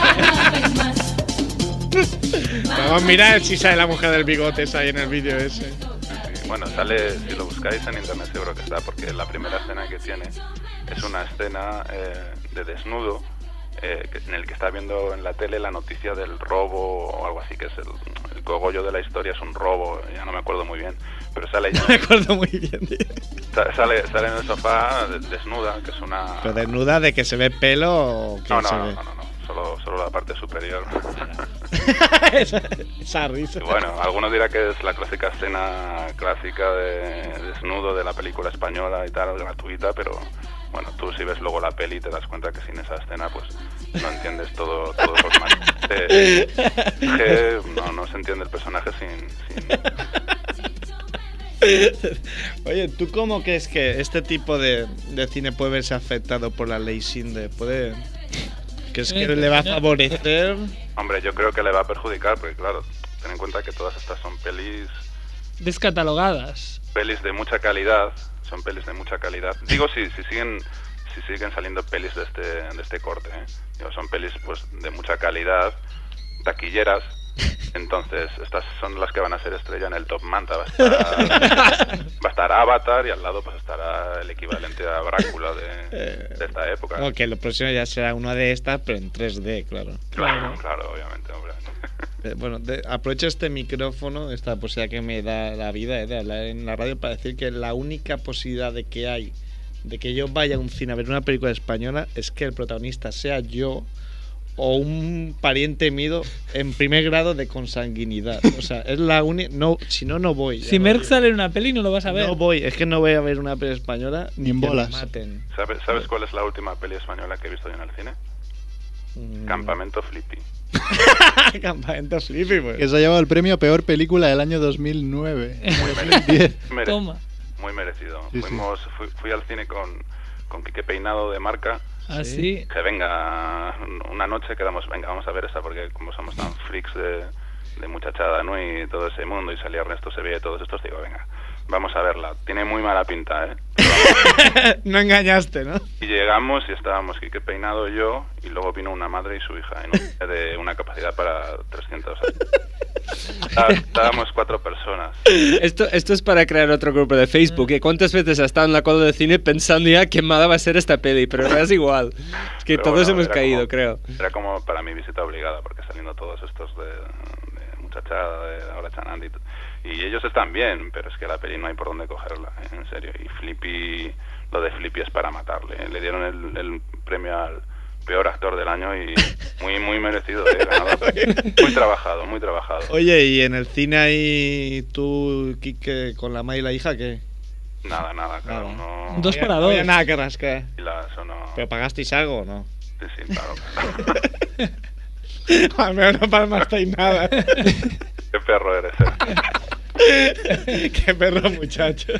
Vamos, mira si sale la mujer del Bigotes ahí en el vídeo ese. Sí, bueno, sale, si lo buscáis en internet seguro que está, porque la primera escena que tiene es una escena de desnudo en el que está viendo en la tele la noticia del robo o algo así, que es el cogollo de la historia, es un robo, ya no me acuerdo muy bien, pero sale ella, No me acuerdo muy bien, tío. sale en el sofá desnuda, que es una... ¿Pero desnuda de que se ve pelo o que No, se ve? solo la parte superior. esa risa. Y bueno, algunos dirán que es la clásica escena clásica de desnudo de la película española y tal, gratuita, pero bueno, tú si ves luego la peli te das cuenta que sin esa escena pues no entiendes todos los matices. No se entiende el personaje sin... Oye, ¿tú cómo crees que este tipo de cine puede verse afectado por la ley Sinde? ¿Crees que le va a favorecer? Hombre, yo creo que le va a perjudicar, porque claro, ten en cuenta que todas estas son pelis descatalogadas. Pelis de mucha calidad, son pelis de mucha calidad. Digo, si siguen saliendo pelis de este corte, ¿eh? Digo, son pelis pues de mucha calidad, taquilleras. Entonces, estas son las que van a ser estrella en el Top Manta. Va a estar Avatar y al lado pues estará el equivalente a Brácula de esta época. No, que lo próximo ya será una de estas, pero en 3D, claro. Claro, obviamente, hombre. Bueno, aprovecho este micrófono, esta posibilidad que me da la vida de hablar en la radio para decir que la única posibilidad de que hay de que yo vaya a un cine a ver una película española es que el protagonista sea yo o un pariente mío en primer grado de consanguinidad. O sea, es la única... No, si no, no voy. Si Merck sale en una peli no lo vas a ver. No voy, es que no voy a ver una peli española ni en bolas. Que me maten. ¿Sabes cuál es la última peli española que he visto yo en el cine? Campamento Flippy. Campamento Flippy, pues. Que se ha llevado el premio a peor película del año 2009. Toma. Muy merecido. Sí, Fui al cine con Quique Peinado de Marca. Ah, sí. Que venga, una noche quedamos, venga, vamos a ver esta, porque como somos tan freaks de muchachada, ¿no? Y todo ese mundo, y salía Ernesto Sevilla y todos estos, digo, venga, vamos a verla. Tiene muy mala pinta, ¿eh? No engañaste, ¿no? Y llegamos y estábamos Quique Peinado y yo, y luego vino una madre y su hija, en de una capacidad para 300 años. Estábamos 4 personas. Esto es para crear otro grupo de Facebook. ¿Cuántas veces has estado en la cola del cine pensando ya qué mala va a ser esta peli? Pero es igual. Es que pero todos bueno, hemos caído, creo. Era como para mi visita obligada, porque saliendo todos estos de muchachada, de Laura Chanandi, y ellos están bien, pero es que la peli no hay por dónde cogerla, en serio. Y Flippy, lo de Flippy es para matarle. Le dieron el premio al peor actor del año y muy merecido, ganado. Muy trabajado. Oye, ¿y en el cine ahí tú, Quique, con la madre y la hija, qué? Nada, claro. No, 2 para 2. No había nada que rascar. y eso no... ¿Pero pagasteis algo o no? Sí, claro. Al menos no palmasteis nada. Qué perro eres, Qué perro, muchacho.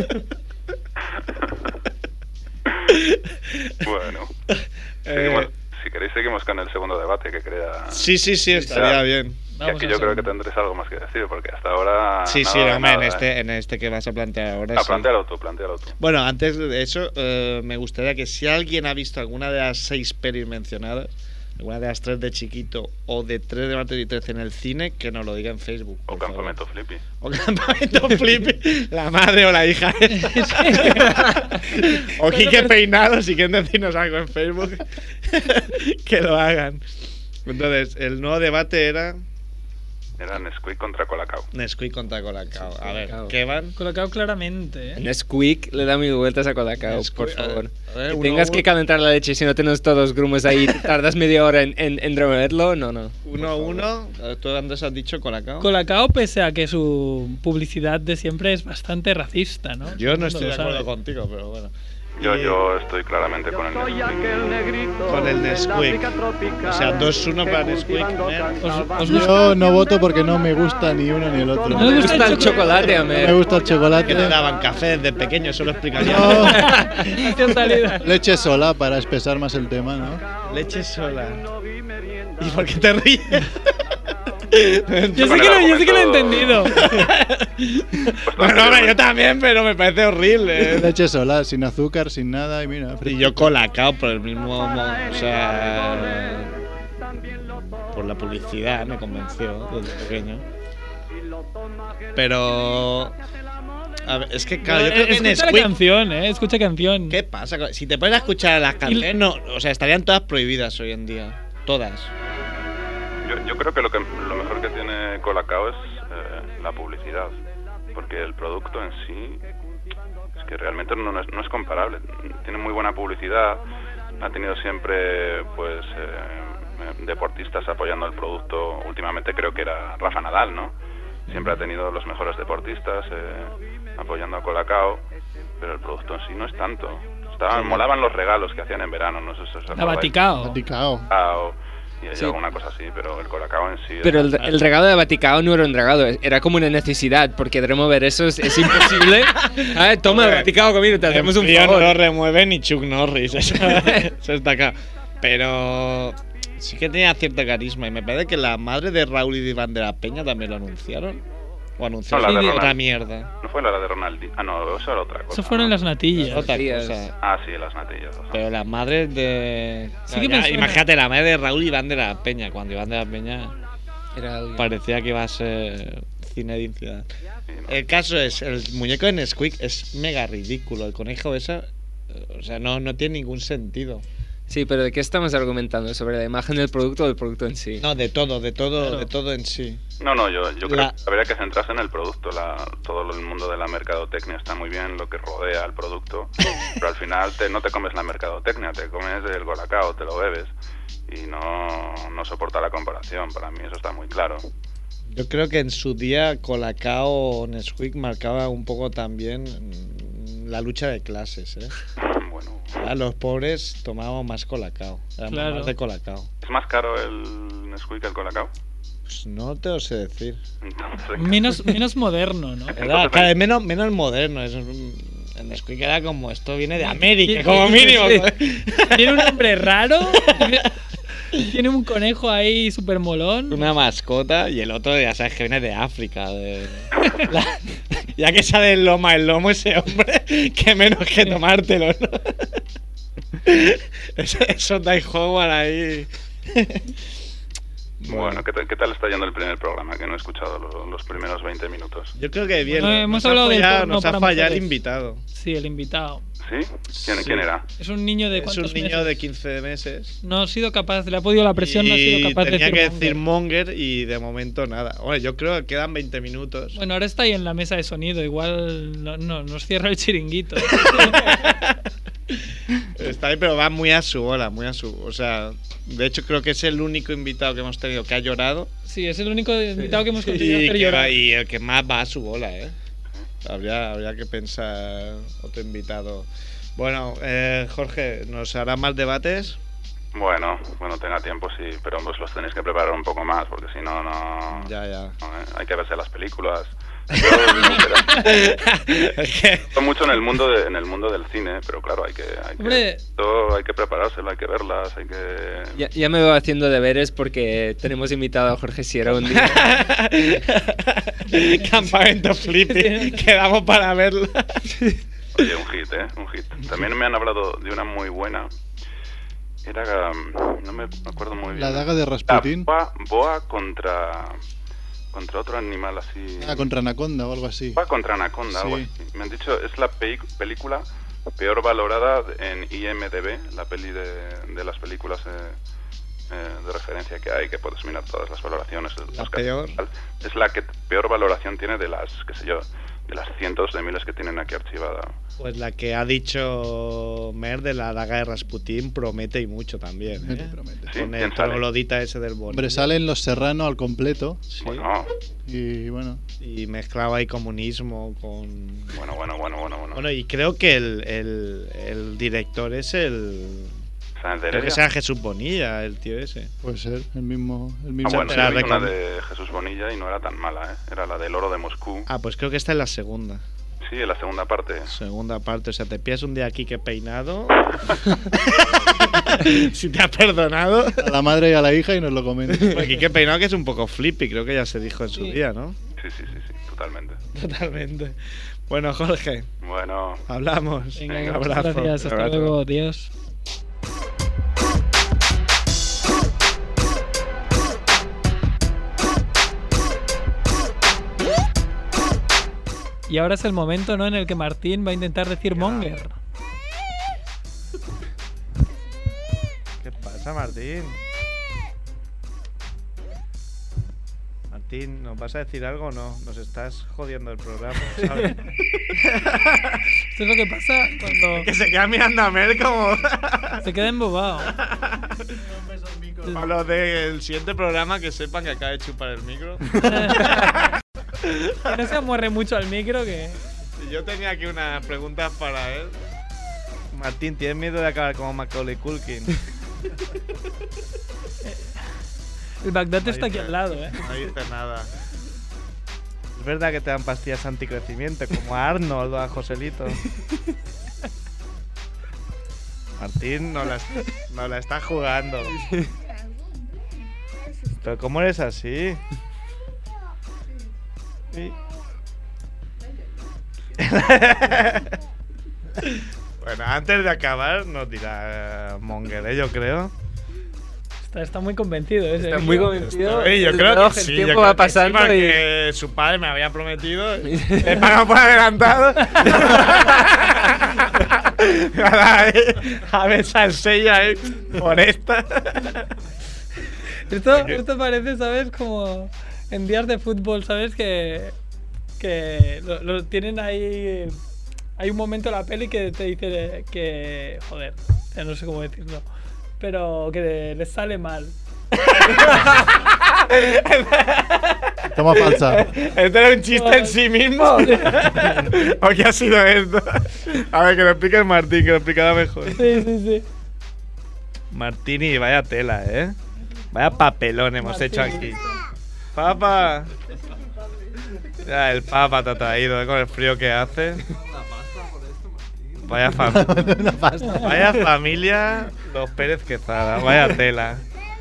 Bueno. Si queréis seguimos con el segundo debate que crea... Sí, estaría bien. Y aquí yo creo que tendréis algo más que decir, porque hasta ahora... Sí, hombre, en este que vas a plantear ahora. Plantéalo tú. Bueno, antes de eso, me gustaría que si alguien ha visto alguna de las 6 pelis mencionadas, alguna de las 3 de Chiquito o de 3 de Martes y 13 en el cine, que nos lo diga en Facebook. O Campamento Flippy. O Campamento Flippy, la madre o la hija. O Quique Peinado, si quieren decirnos algo en Facebook, que lo hagan. Entonces, el nuevo debate era... Era Nesquik contra Colacao. Nesquik contra Colacao. A ver, ¿qué van? Colacao claramente, ¿eh? Nesquik le da 1000 vueltas a Colacao, por favor. A ver, tengas que calentar la leche si no tienes todos grumos ahí, tardas media hora en removerlo, no. 1-1. Tú antes has dicho Colacao. Colacao, pese a que su publicidad de siempre es bastante racista, ¿no? Yo no estoy de acuerdo contigo, pero bueno. Yo estoy claramente con el Nesquik. Con el Nesquik. O sea, 2-1 para Nesquik. Yo no voto porque no me gusta ni uno ni el otro. No me gusta el chocolate, a mí. Me gusta el chocolate. Que te daban café desde pequeño, eso lo explicaría. Leche sola para espesar más el tema, ¿no? Leche sola. ¿Y por qué te ríes? Yo sí que lo he entendido. Bueno, hombre, yo también, pero me parece horrible. Leche sola, sin azúcar, sin nada, y mira. Y yo Colacao por el mismo, o sea, por la publicidad me convenció desde pequeño. Pero a ver, es que claro, yo creo que escucha la canción, escucha canción. ¿Qué pasa? Si te pones a escuchar las canciones, no, o sea, estarían todas prohibidas hoy en día, todas. Yo creo que lo mejor que tiene Colacao es la publicidad, porque el producto en sí es que realmente no es comparable. Tiene muy buena publicidad, ha tenido siempre pues deportistas apoyando el producto. Últimamente creo que era Rafa Nadal, ¿no? Siempre ha tenido los mejores deportistas apoyando a Colacao, pero el producto en sí no es tanto. Molaban los regalos que hacían en verano, no sé si os acordáis. Vaticao. Y alguna cosa así, pero el Colacao en sí... Pero el regalo de Vaticao no era un regalo, era como una necesidad, porque de remover eso es imposible. Toma el Vaticao conmigo, te hacemos un favor. No lo remueve ni Chuck Norris, eso está acá. Pero sí que tenía cierto carisma, y me parece que la madre de Raúl y de Iván de la Peña también lo anunciaron. O anunció No, la de otra Ronald. mierda. ¿No fue la de Ronaldinho? Ah, no, eso era otra cosa. Eso fueron las natillas. Otra Tías. cosa. Ah, sí, las natillas. Pero las madres de... Sí que Ya, me suena. imagínate, la madre de Raúl Iván de la Peña. Cuando Iván de la Peña Era alguien. parecía que iba a ser Zinedine Zidane. Sí, ¿no? El caso es, el muñeco de Nesquik es mega ridículo. El conejo esa... O sea, no tiene ningún sentido. Sí, pero ¿de qué estamos argumentando? ¿Sobre la imagen del producto o del producto en sí? No, de todo Claro. de todo en sí. No, yo creo La- que habría que centrarse en el producto. Todo el mundo de la mercadotecnia está muy bien, lo que rodea al producto, pero al final no te comes la mercadotecnia, te comes el Colacao, te lo bebes y no soporta la comparación. Para mí eso está muy claro. Yo creo que en su día Colacao o Nesquik marcaba un poco también la lucha de clases, ¿eh? Bueno, Los pobres tomábamos más Colacao, éramos Claro. más de Colacao. ¿es más caro el Nesquik que el Colacao? Pues no te lo sé decir. Entonces, Menos moderno, ¿no? Era cada vez menos moderno. El Nesquik era como, esto viene de América, como mínimo. Sí. Tiene un nombre raro. Tiene un conejo ahí súper molón. Una mascota y el otro ya sabes que viene de África. Ya que sale el lomo ese hombre, que menos que tomártelo, ¿no? Eso da Howard ahí. bueno, ¿qué tal está yendo el primer programa? Que no he escuchado los primeros 20 minutos. Yo creo que bien. Bueno, hemos hablado del porno nos ha para fallado el mujeres. invitado. Sí, el invitado. ¿Sí? ¿Quién era? Es un niño de Es cuántos un niño meses? de 15 meses. No ha sido capaz, le ha podido la presión, no ha sido capaz de tenía decir que Monger. decir Monger y de momento nada. Bueno, yo creo que quedan 20 minutos. Bueno, ahora está ahí en la mesa de sonido, igual nos cierra el chiringuito. Está ahí, pero va muy a su bola, O sea, de hecho creo que es el único invitado que hemos tenido que ha llorado. Sí, es el único invitado que hemos conseguido Y, hacer llorar. y el que más va a su bola, ¿eh? Habría que pensar otro invitado. Bueno, Jorge, ¿nos hará más debates? Bueno, tenga tiempo, sí, pero pues los tenéis que preparar un poco más, porque si no, Ya. no, hay que verse las películas. Estoy mucho en el mundo del cine, pero claro, hay Hombre. que preparárselo, hay que verlas, hay que... Ya me voy haciendo deberes porque tenemos invitado a Jorge Sierra un día. Campamento Flippy, quedamos para verlo. Oye, un hit, un hit. También me han hablado de una muy buena. Era... no me acuerdo muy bien. La daga de Rasputín. Boa contra otro animal así... Contra Anaconda o algo así. Boa contra Anaconda, algo Sí. así. Me han dicho, es la película peor valorada en IMDb, la peli de las películas de referencia que hay, que puedes mirar todas las valoraciones. La peor. Es la que peor valoración tiene de las, qué sé yo, de las cientos de miles que tienen aquí archivada. Pues la que ha dicho Mer de la daga de Rasputín promete y mucho también, ¿eh? Promete. Sí, Con el ¿quién sale? troglodita ese del bonito. Hombre, salen Los Serrano al completo. Sí. Bueno, Y bueno, Y mezclaba ahí comunismo con... bueno. Bueno, y creo que el director es el... Sáenz de Creo que Heredia. sea Jesús Bonilla, el tío ese. puede ser el mismo. Bueno, Era yo vi una recom- de Jesús Bonilla y no era tan mala, ¿eh? Era la del Oro de Moscú. Ah, pues creo que esta es la segunda. Sí, en la segunda parte. Segunda parte, o sea, te pillas un día aquí que peinado. Si te ha perdonado. A la madre y a la hija y nos lo comenta. Aquí que peinado que es un poco flippy, creo que ya se dijo en su Sí. día, ¿no? Sí, totalmente. Totalmente. Bueno, Jorge, Bueno, hablamos. Venga, Un muchas abrazo. gracias, hasta Abrazo. luego, adiós. Y ahora es el momento, ¿no?, en el que Martín va a intentar decir Monger. ¿Qué pasa, Martín? Martín, ¿nos vas a decir algo o no? Nos estás jodiendo el programa, ¿sabes? Esto es lo que pasa cuando Que se queda mirando a Mer como... se queda embobado. Para los del siguiente programa que sepan que acaba de chupar el micro. Que no se amorre mucho al micro, que... Yo tenía aquí unas preguntas para él. Martín, ¿tienes miedo de acabar como Macaulay Culkin? El Bagdad No está aquí dice- al lado, ¿eh? No dice nada. Es verdad que te dan pastillas anticrecimiento, como a Arnold o a Joselito. Martín no la está jugando. Pero ¿cómo eres así? Sí. Bueno, antes de acabar nos dirá Monger, yo creo. Está muy convencido. Está muy convencido. Yo creo que sí. El tiempo va pasando y... que su padre me había prometido. Le pagan por adelantado. A ver, salsella por esta. Esto parece, ¿sabes? Como en días de fútbol, ¿sabes? Que lo tienen ahí. Hay un momento en la peli que te dice que. Joder, ya no sé cómo decirlo. Pero que les sale mal. Toma falsa. ¿Esto era un chiste en sí mismo? ¿O qué ha sido esto? A ver, que lo explique el Martín, que lo explicará mejor. Sí. Martini, vaya tela, ¿eh? Vaya papelón hemos hecho aquí. Papa. Ya, el papa te ha traído, ¿eh? Con el frío que hace. Vaya familia, los Pérez Quezada, vaya tela.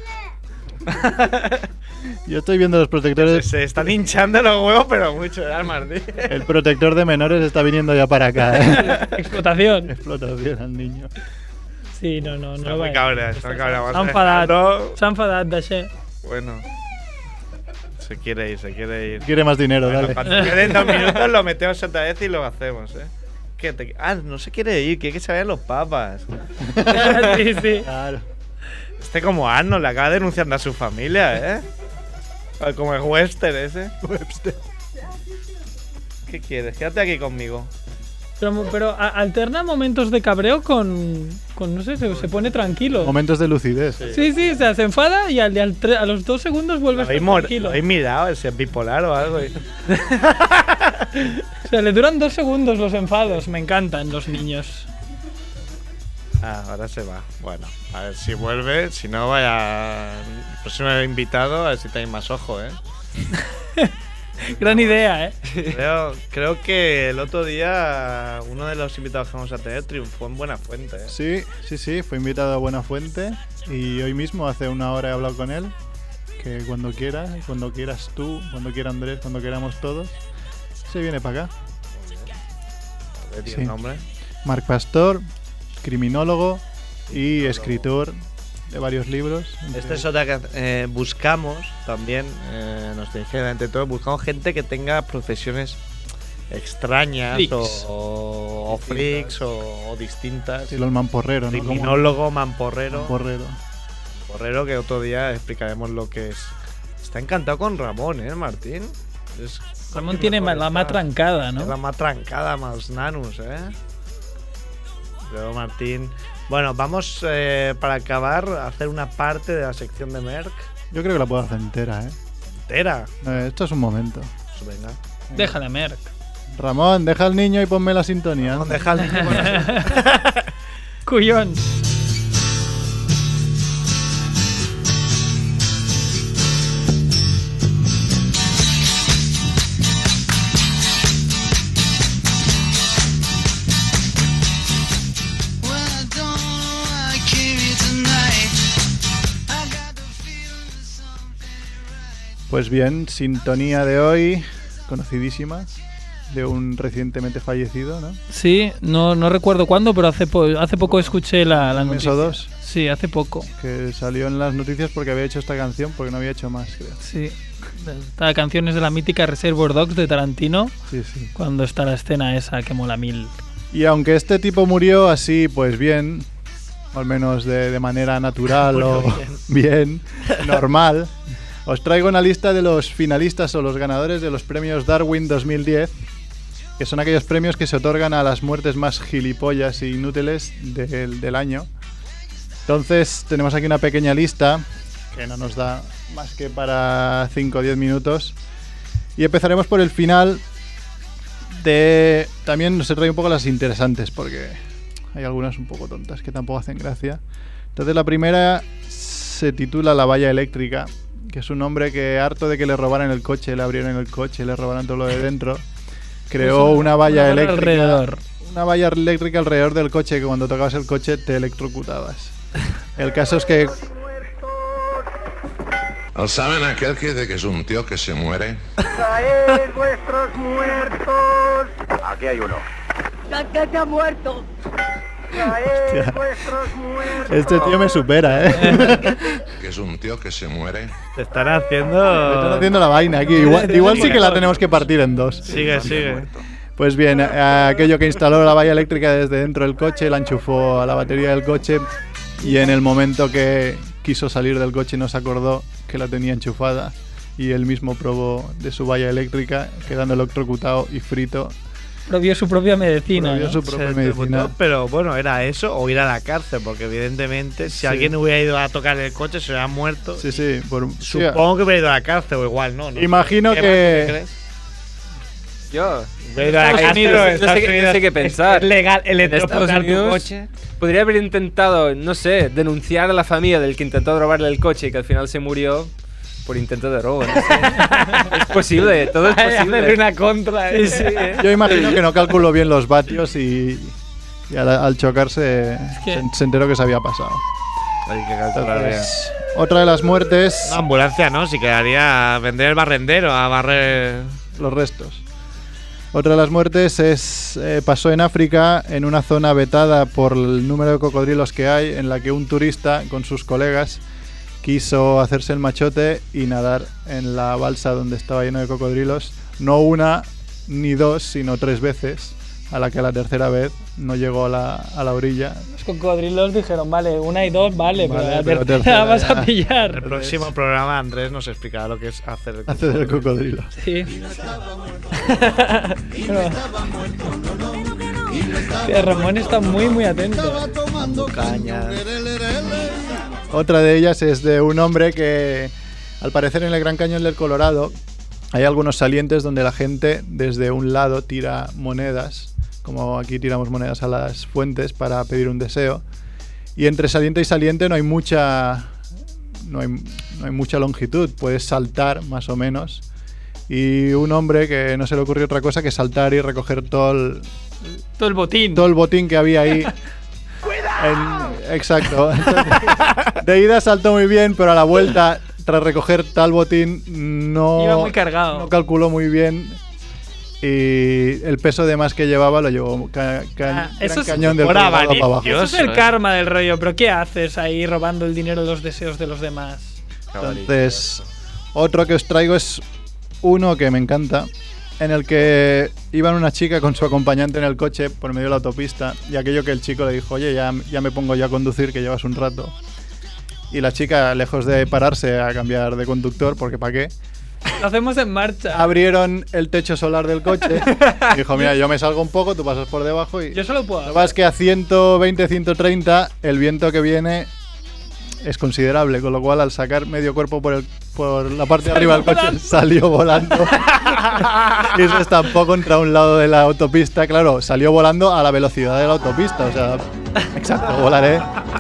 Yo estoy viendo los protectores. Se están hinchando los huevos, pero mucho, ¿eh, Martín? El protector de menores está viniendo ya para acá, ¿eh? Explotación. Explotación al niño. Sí, no. Está muy cabreado, S'ha enfadat d'això. Bueno. Se quiere ir. Quiere más dinero, Bueno, dale. cuando queden 2 minutos lo metemos otra vez y lo hacemos, ¿eh? No se quiere ir, quiere que se vayan los papas. Sí. Claro. Como Arnold, le acaba denunciando a su familia, ¿eh? Como el Webster ese. ¿Qué quieres? Quédate aquí conmigo. Pero alterna momentos de cabreo con no sé, se pone tranquilo. Momentos de lucidez. Sí, o sea, se enfada y a los 2 segundos vuelve a estar tranquilo. ¿Lo habéis mirado? ¿Si es bipolar o algo? O sea, le duran 2 segundos los enfados. Me encantan los niños. Ahora se va. Bueno, a ver si vuelve. Si no, vaya. El próximo invitado, a ver si tenéis más ojo, ¿eh? Gran idea, ¿eh? Creo que el otro día uno de los invitados que vamos a tener triunfó en Buenafuente, ¿eh? Sí, fue invitado a Buenafuente y hoy mismo, hace 1 hora, he hablado con él. Que cuando quieras tú, cuando quiera Andrés, cuando queramos todos, se viene para acá. ¿Tiene el nombre? Marc Pastor, criminólogo y escritor de varios libros. Esta es otra que buscamos también, nos dijeron entre todos, buscamos gente que tenga profesiones extrañas o freaks o distintas. Sí, el mamporrero, ¿no? Criminólogo, mamporrero. Mamporrero, que otro día explicaremos lo que es. Está encantado con Ramón, Martín. Ramón tiene la más trancada, ¿no? La más trancada, más nanus, Pero Martín... Bueno, vamos para acabar a hacer una parte de la sección de Merck. Yo creo que la puedo hacer entera, ¿eh? ¿Entera? Esto es un momento. Pues venga. Déjale, Merck. Ramón, deja al niño y ponme la sintonía. Ramón, deja al niño. Cuyón. Pues bien, sintonía de hoy, conocidísima, de un recientemente fallecido, ¿no? Sí, no recuerdo cuándo, pero hace poco escuché la noticia. ¿Un mes o 2? Sí, hace poco. Que salió en las noticias porque había hecho esta canción, porque no había hecho más, creo. Sí, esta canción es de la mítica Reservoir Dogs de Tarantino, sí. Cuando está la escena esa que mola 1000. Y aunque este tipo murió así, pues bien, o al menos de manera natural o bien, normal... Os traigo una lista de los finalistas o los ganadores de los premios Darwin 2010, que son aquellos premios que se otorgan a las muertes más gilipollas e inútiles del año. Entonces tenemos aquí una pequeña lista, que no nos da más que para 5 o 10 minutos. Y empezaremos por el final de... También nos trae un poco las interesantes, porque hay algunas un poco tontas que tampoco hacen gracia. Entonces la primera se titula La valla eléctrica, que es un hombre que, harto de que le robaran el coche, le abrieran el coche, le robaran todo lo de dentro, creó una valla eléctrica. Una valla eléctrica alrededor del coche, que cuando tocabas el coche te electrocutabas. El caso es que ¿Saben aquel que dice que es un tío que se muere? ¡Traed vuestros muertos! Aquí hay uno. ¡Que se ha muerto! ¡Traed vuestros muertos! Este tío me supera, Que es un tío que se muere. Te están haciendo la vaina aquí. Igual sí que la tenemos que partir en dos. Sigue. Pues bien, aquello que instaló la valla eléctrica desde dentro del coche, la enchufó a la batería del coche y en el momento que quiso salir del coche no se acordó que la tenía enchufada y él mismo probó de su valla eléctrica, quedando electrocutado y frito. Probió su propia medicina. Pero bueno, ¿era eso o ir a la cárcel? Porque evidentemente si alguien hubiera ido a tocar el coche se hubiera muerto. Sí. Supongo que hubiera ido a la cárcel o igual no. Imagino que... Yo. No sé qué pensar. Es legal electrocutar tu coche. Podría haber intentado, no sé, denunciar a la familia del que intentó robarle el coche y que al final se murió por intento de robo. No sé. Es posible, todo es posible. Hacerle una contra. Sí. Yo imagino que no calculó bien los vatios y al chocarse se enteró que se había pasado. Hay que calcular bien. Otra de las muertes... Una ambulancia, ¿no? Si quedaría... Vendría el barrendero a barrer... los restos. Otra de las muertes pasó en África, en una zona vetada por el número de cocodrilos que hay, en la que un turista con sus colegas quiso hacerse el machote y nadar en la balsa donde estaba lleno de cocodrilos, no una ni dos, sino 3 veces, a la que la tercera vez no llegó a la orilla. Los cocodrilos dijeron, vale, 1 y 2, vale, pero la tercera vas a pillar. El próximo programa Andrés nos explicará lo que es hacer el cocodrilo. Sí. Ramón está muy atento. Caña. Otra de ellas es de un hombre que, al parecer, en el Gran Cañón del Colorado hay algunos salientes donde la gente desde un lado tira monedas, como aquí tiramos monedas a las fuentes para pedir un deseo, y entre saliente y saliente no hay mucha longitud, puedes saltar más o menos, y un hombre que no se le ocurrió otra cosa que saltar y recoger todo el botín que había ahí. Exacto. De ida saltó muy bien, pero a la vuelta, tras recoger tal botín, iba muy cargado. No calculó muy bien y el peso de más que llevaba lo llevó cañón del Colorado para abajo. Eso es el karma del rollo, pero ¿qué haces ahí robando el dinero de los deseos de los demás? Entonces, otro que os traigo es uno que me encanta, en el que iban una chica con su acompañante en el coche por medio de la autopista y aquello que el chico le dijo, oye, ya me pongo yo a conducir, que llevas un rato. Y la chica, lejos de pararse a cambiar de conductor, porque ¿para qué? Lo hacemos en marcha. Abrieron el techo solar del coche y dijo, mira, yo me salgo un poco, tú pasas por debajo y... Yo solo puedo. Lo que pasa es que a 120, 130 el viento que viene es considerable, con lo cual al sacar medio cuerpo por la parte de arriba del coche salió volando y se estampó contra un lado de la autopista. Claro, salió volando a la velocidad de la autopista, o sea, exacto, volaré.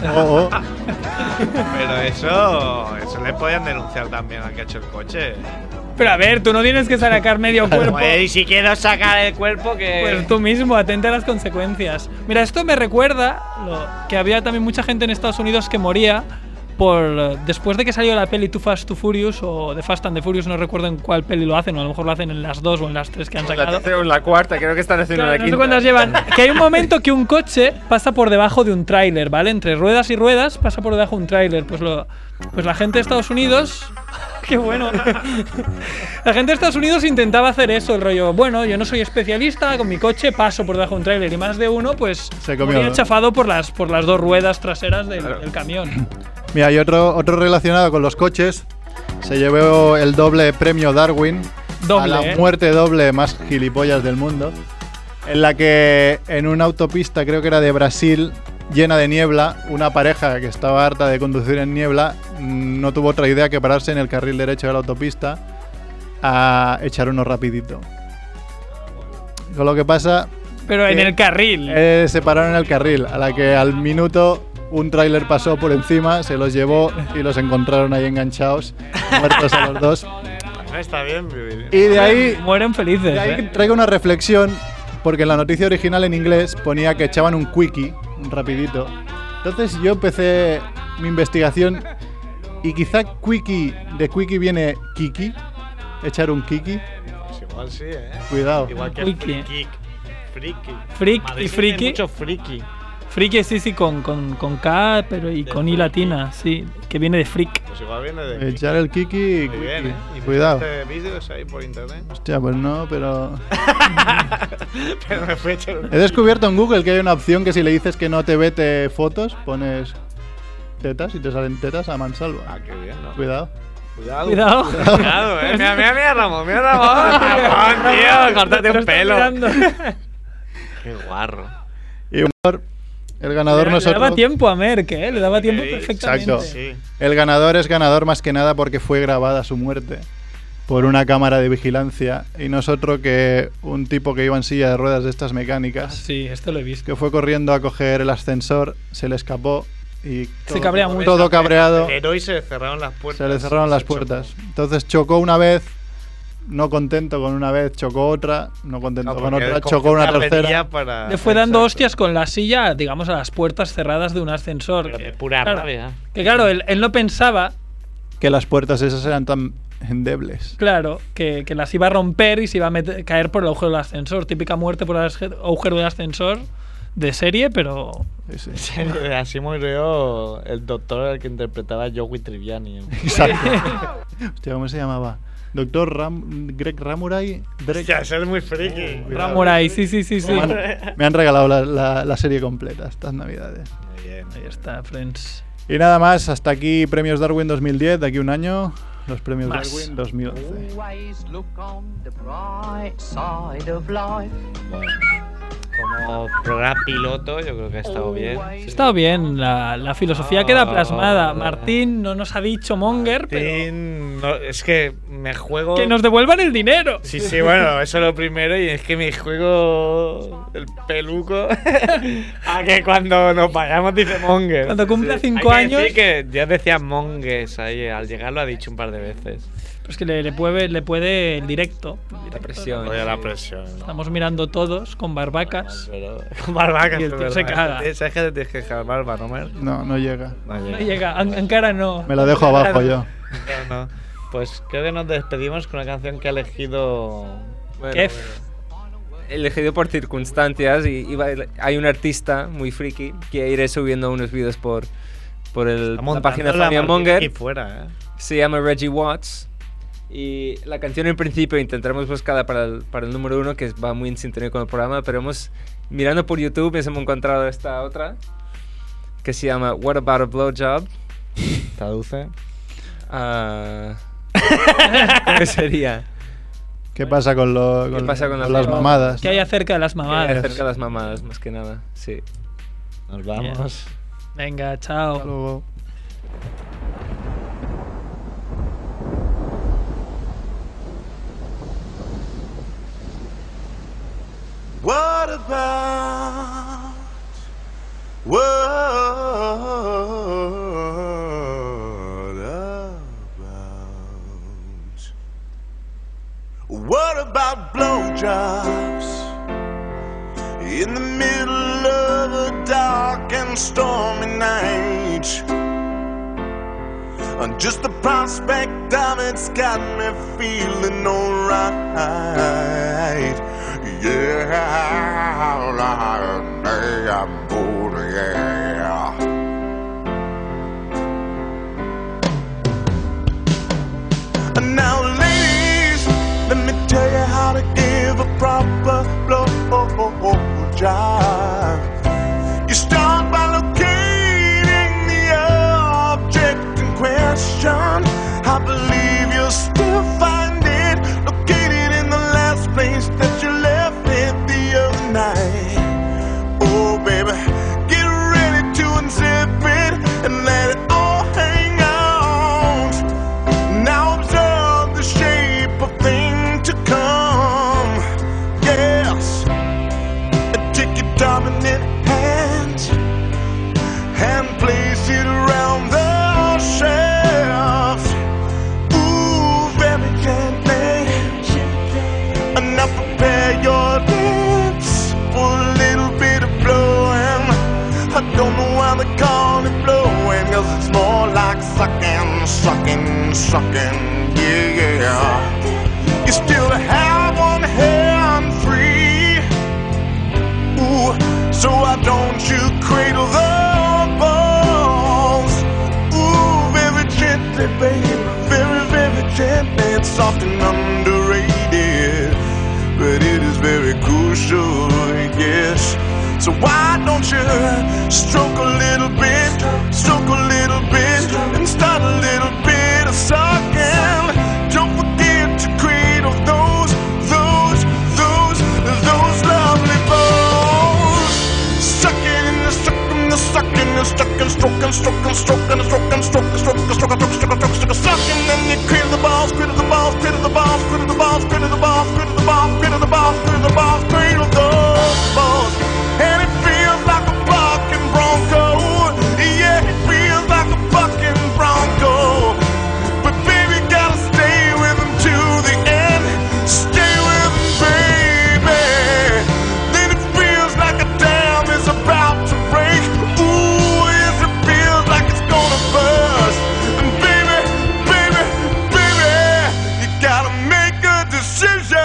Pero eso le podían denunciar también al que ha hecho el coche. Pero a ver, tú no tienes que sacar medio cuerpo. Y si quiero sacar el cuerpo, que... Pues tú mismo, atente a las consecuencias. Mira, esto me recuerda que había también mucha gente en Estados Unidos que moría después de que salió la peli Too Fast, Too Furious o The Fast and the Furious, no recuerdo en cuál peli lo hacen, o a lo mejor lo hacen en las 2 o en las 3 que han sacado. La tercera o en la cuarta, creo que están haciendo la quinta. No sé cuántas llevan. Que hay un momento que un coche pasa por debajo de un tráiler, ¿vale? Entre ruedas y ruedas pasa por debajo de un tráiler. Pues la gente de Estados Unidos... ¡Qué bueno! La gente de Estados Unidos intentaba hacer eso, el rollo, bueno, yo no soy especialista, con mi coche paso por debajo de un tráiler, y más de uno, pues, se comió, moría chafado por las 2 ruedas traseras del camión. Mira, y otro relacionado con los coches, se llevó el doble premio Darwin a la muerte doble más gilipollas del mundo, en la que en una autopista, creo que era de Brasil, llena de niebla, una pareja que estaba harta de conducir en niebla no tuvo otra idea que pararse en el carril derecho de la autopista a echar uno rapidito. Con lo que pasa... Pero en el carril. Se pararon en el carril, a la que al minuto un tráiler pasó por encima, se los llevó y los encontraron ahí enganchados, muertos a los dos. Está bien. Y de ahí... Mueren felices. De ahí traigo una reflexión, porque en la noticia original en inglés ponía que echaban un quickie, un rapidito. Entonces yo empecé mi investigación Y quizá Quickie, de Quickie viene Kiki, echar un Kiki. Pues igual sí, ¿eh? Cuidado. Igual que Quickie. Friki. Freak Madrid y tiene friki. mucho friki. Friki, sí, con K, pero y con I latina, sí, que viene de freak. Pues igual viene de Echar el Kiki y Muy bien, ¿eh? ¿Y Cuidado. buscaste vídeos ahí por internet? Hostia, pues no, pero... Pero me fue a echar un... He descubierto en Google que hay una opción que si le dices que no te vete fotos, pones tetas y te salen tetas a mansalva. Ah, qué bien, ¿no? Cuidado. Cuidado. Cuidado. Cuidado, mira, Ramón, Ramón, tío, córtate un pelo. Qué guarro. Y humor, el ganador no es Le daba otro. tiempo a Merck, ¿eh? Le daba tiempo perfectamente. Exacto. Sí. El ganador es ganador más que nada porque fue grabada su muerte por una cámara de vigilancia y no es otro que un tipo que iba en silla de ruedas de estas mecánicas, Sí, esto lo he visto. que fue corriendo a coger el ascensor, se le escapó y Se cabrea mucho. todo cabreado, El héroe se le cerraron las puertas. se le cerraron las puertas. Entonces chocó una vez, no contento con una vez, chocó otra, no contento con otra, chocó una tercera. Le fue dando hostias con la silla, digamos, a las puertas cerradas de un ascensor. Pero de pura claro, rabia. Que claro, él no pensaba, Que las puertas esas eran tan endebles. claro, que las iba a romper y se iba a caer por el agujero del ascensor. Típica muerte por el agujero del ascensor de serie, pero... Sí, sí. Así murió el doctor al que interpretaba a Joey Tribbiani. Exacto. Hostia, ¿cómo se llamaba? Doctor Greg Ramurai. Ya, eso es muy friki. Ramurai, sí. Me han regalado la serie completa estas navidades. Muy bien. Ahí está, friends. Y nada más, hasta aquí Premios Darwin 2010, de aquí un año, los Premios Más. Darwin 2011. Always look on the bright side of life. Bueno, como programa piloto, yo creo que ha estado bien. Ha estado bien, la filosofía queda plasmada. Martín no nos ha dicho Monger, pero Martín, no, es que me juego. que nos devuelvan el dinero. Sí, bueno, eso es lo primero. Y es que me juego el peluco a que cuando nos vayamos dice Monger. Cuando cumpla 5 Hay que años. decir que ya decía Monges ahí, al llegar lo ha dicho un par de veces. Pues que le puede el directo. La presión. Oye, la presión. Estamos mirando todos con barbacas. Pero, con barbacas. Y el tío es se verdad. caga. ¿Sabes que te tienes que dejar barba, no, Mer? No llega. No No llega, en cara no. Me la dejo abajo yo. No. Pues creo que nos despedimos con una canción que ha elegido. Bueno, Kef. Elegido por circunstancias y hay un artista muy friki que iré subiendo unos vídeos por la página Fabian Monger. Aquí fuera, Se llama Reggie Watts y la canción en principio intentaremos buscarla para el número 1 que va muy en sintonía con el programa, pero mirando por YouTube hemos encontrado esta otra que se llama What About a Blowjob. Traduce. ¿Cómo sería? ¿Qué pasa con, ¿Qué pasa con las mamadas? ¿Qué hay acerca de las mamadas? Acerca de las mamadas, más que nada, sí. Nos vamos. Venga, chao. Hasta luego. What about? What about? What about blowjobs in the middle of a dark and stormy night? And just the prospect of it's got me feeling alright. Yeah, I'm good, yeah. And now, ladies, let me tell you how to give a proper blowjob. You start by locating the object in question. I believe you'll still find it located in the last place that you left it the other night. Oh, baby, get ready to unzip it and let it all hang out. Now observe the shape of thing to come. Yes, take your dominant hand and place it around the shaft. Ooh, very gently. And now prepare your lips for a little bit of blowing. I don't know why they call it blowing, 'cause it's more like sucking. sucking, sucking, yeah. You still have one hand free. Ooh, so why don't you cradle the balls? Ooh, very gently, baby, very, very gently. It's soft and underrated, but it is very crucial, yes. So why don't you stroke a little bit, and start a little bit of sucking. Don't forget to cradle those lovely balls. Sucking, stroking, and you cradle the balls, cradle the balls, cradle the balls, cradle the balls, cradle the balls, cradle the balls, cradle the balls, cradle the balls, cradle those balls. And it feels like a bucking bronco. Yeah, it feels like a bucking bronco. But baby, gotta stay with him to the end. Stay with him, baby. Then it feels like a dam is about to break. Ooh, yes, it feels like it's gonna burst. And baby, baby, baby, you gotta make a decision.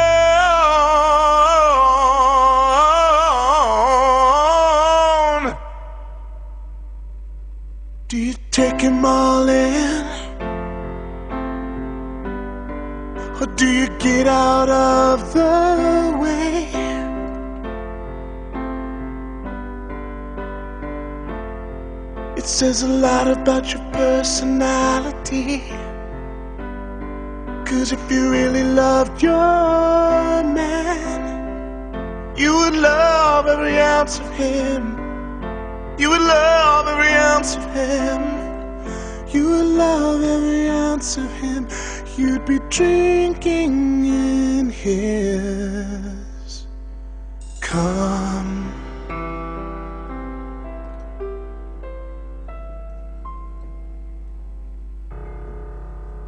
Do you take him all in, or do you get out of the way? It says a lot about your personality, 'cause if you really loved your man, you would love every ounce of him. You would love every ounce of him. You would love every ounce of him. You'd be drinking in his company.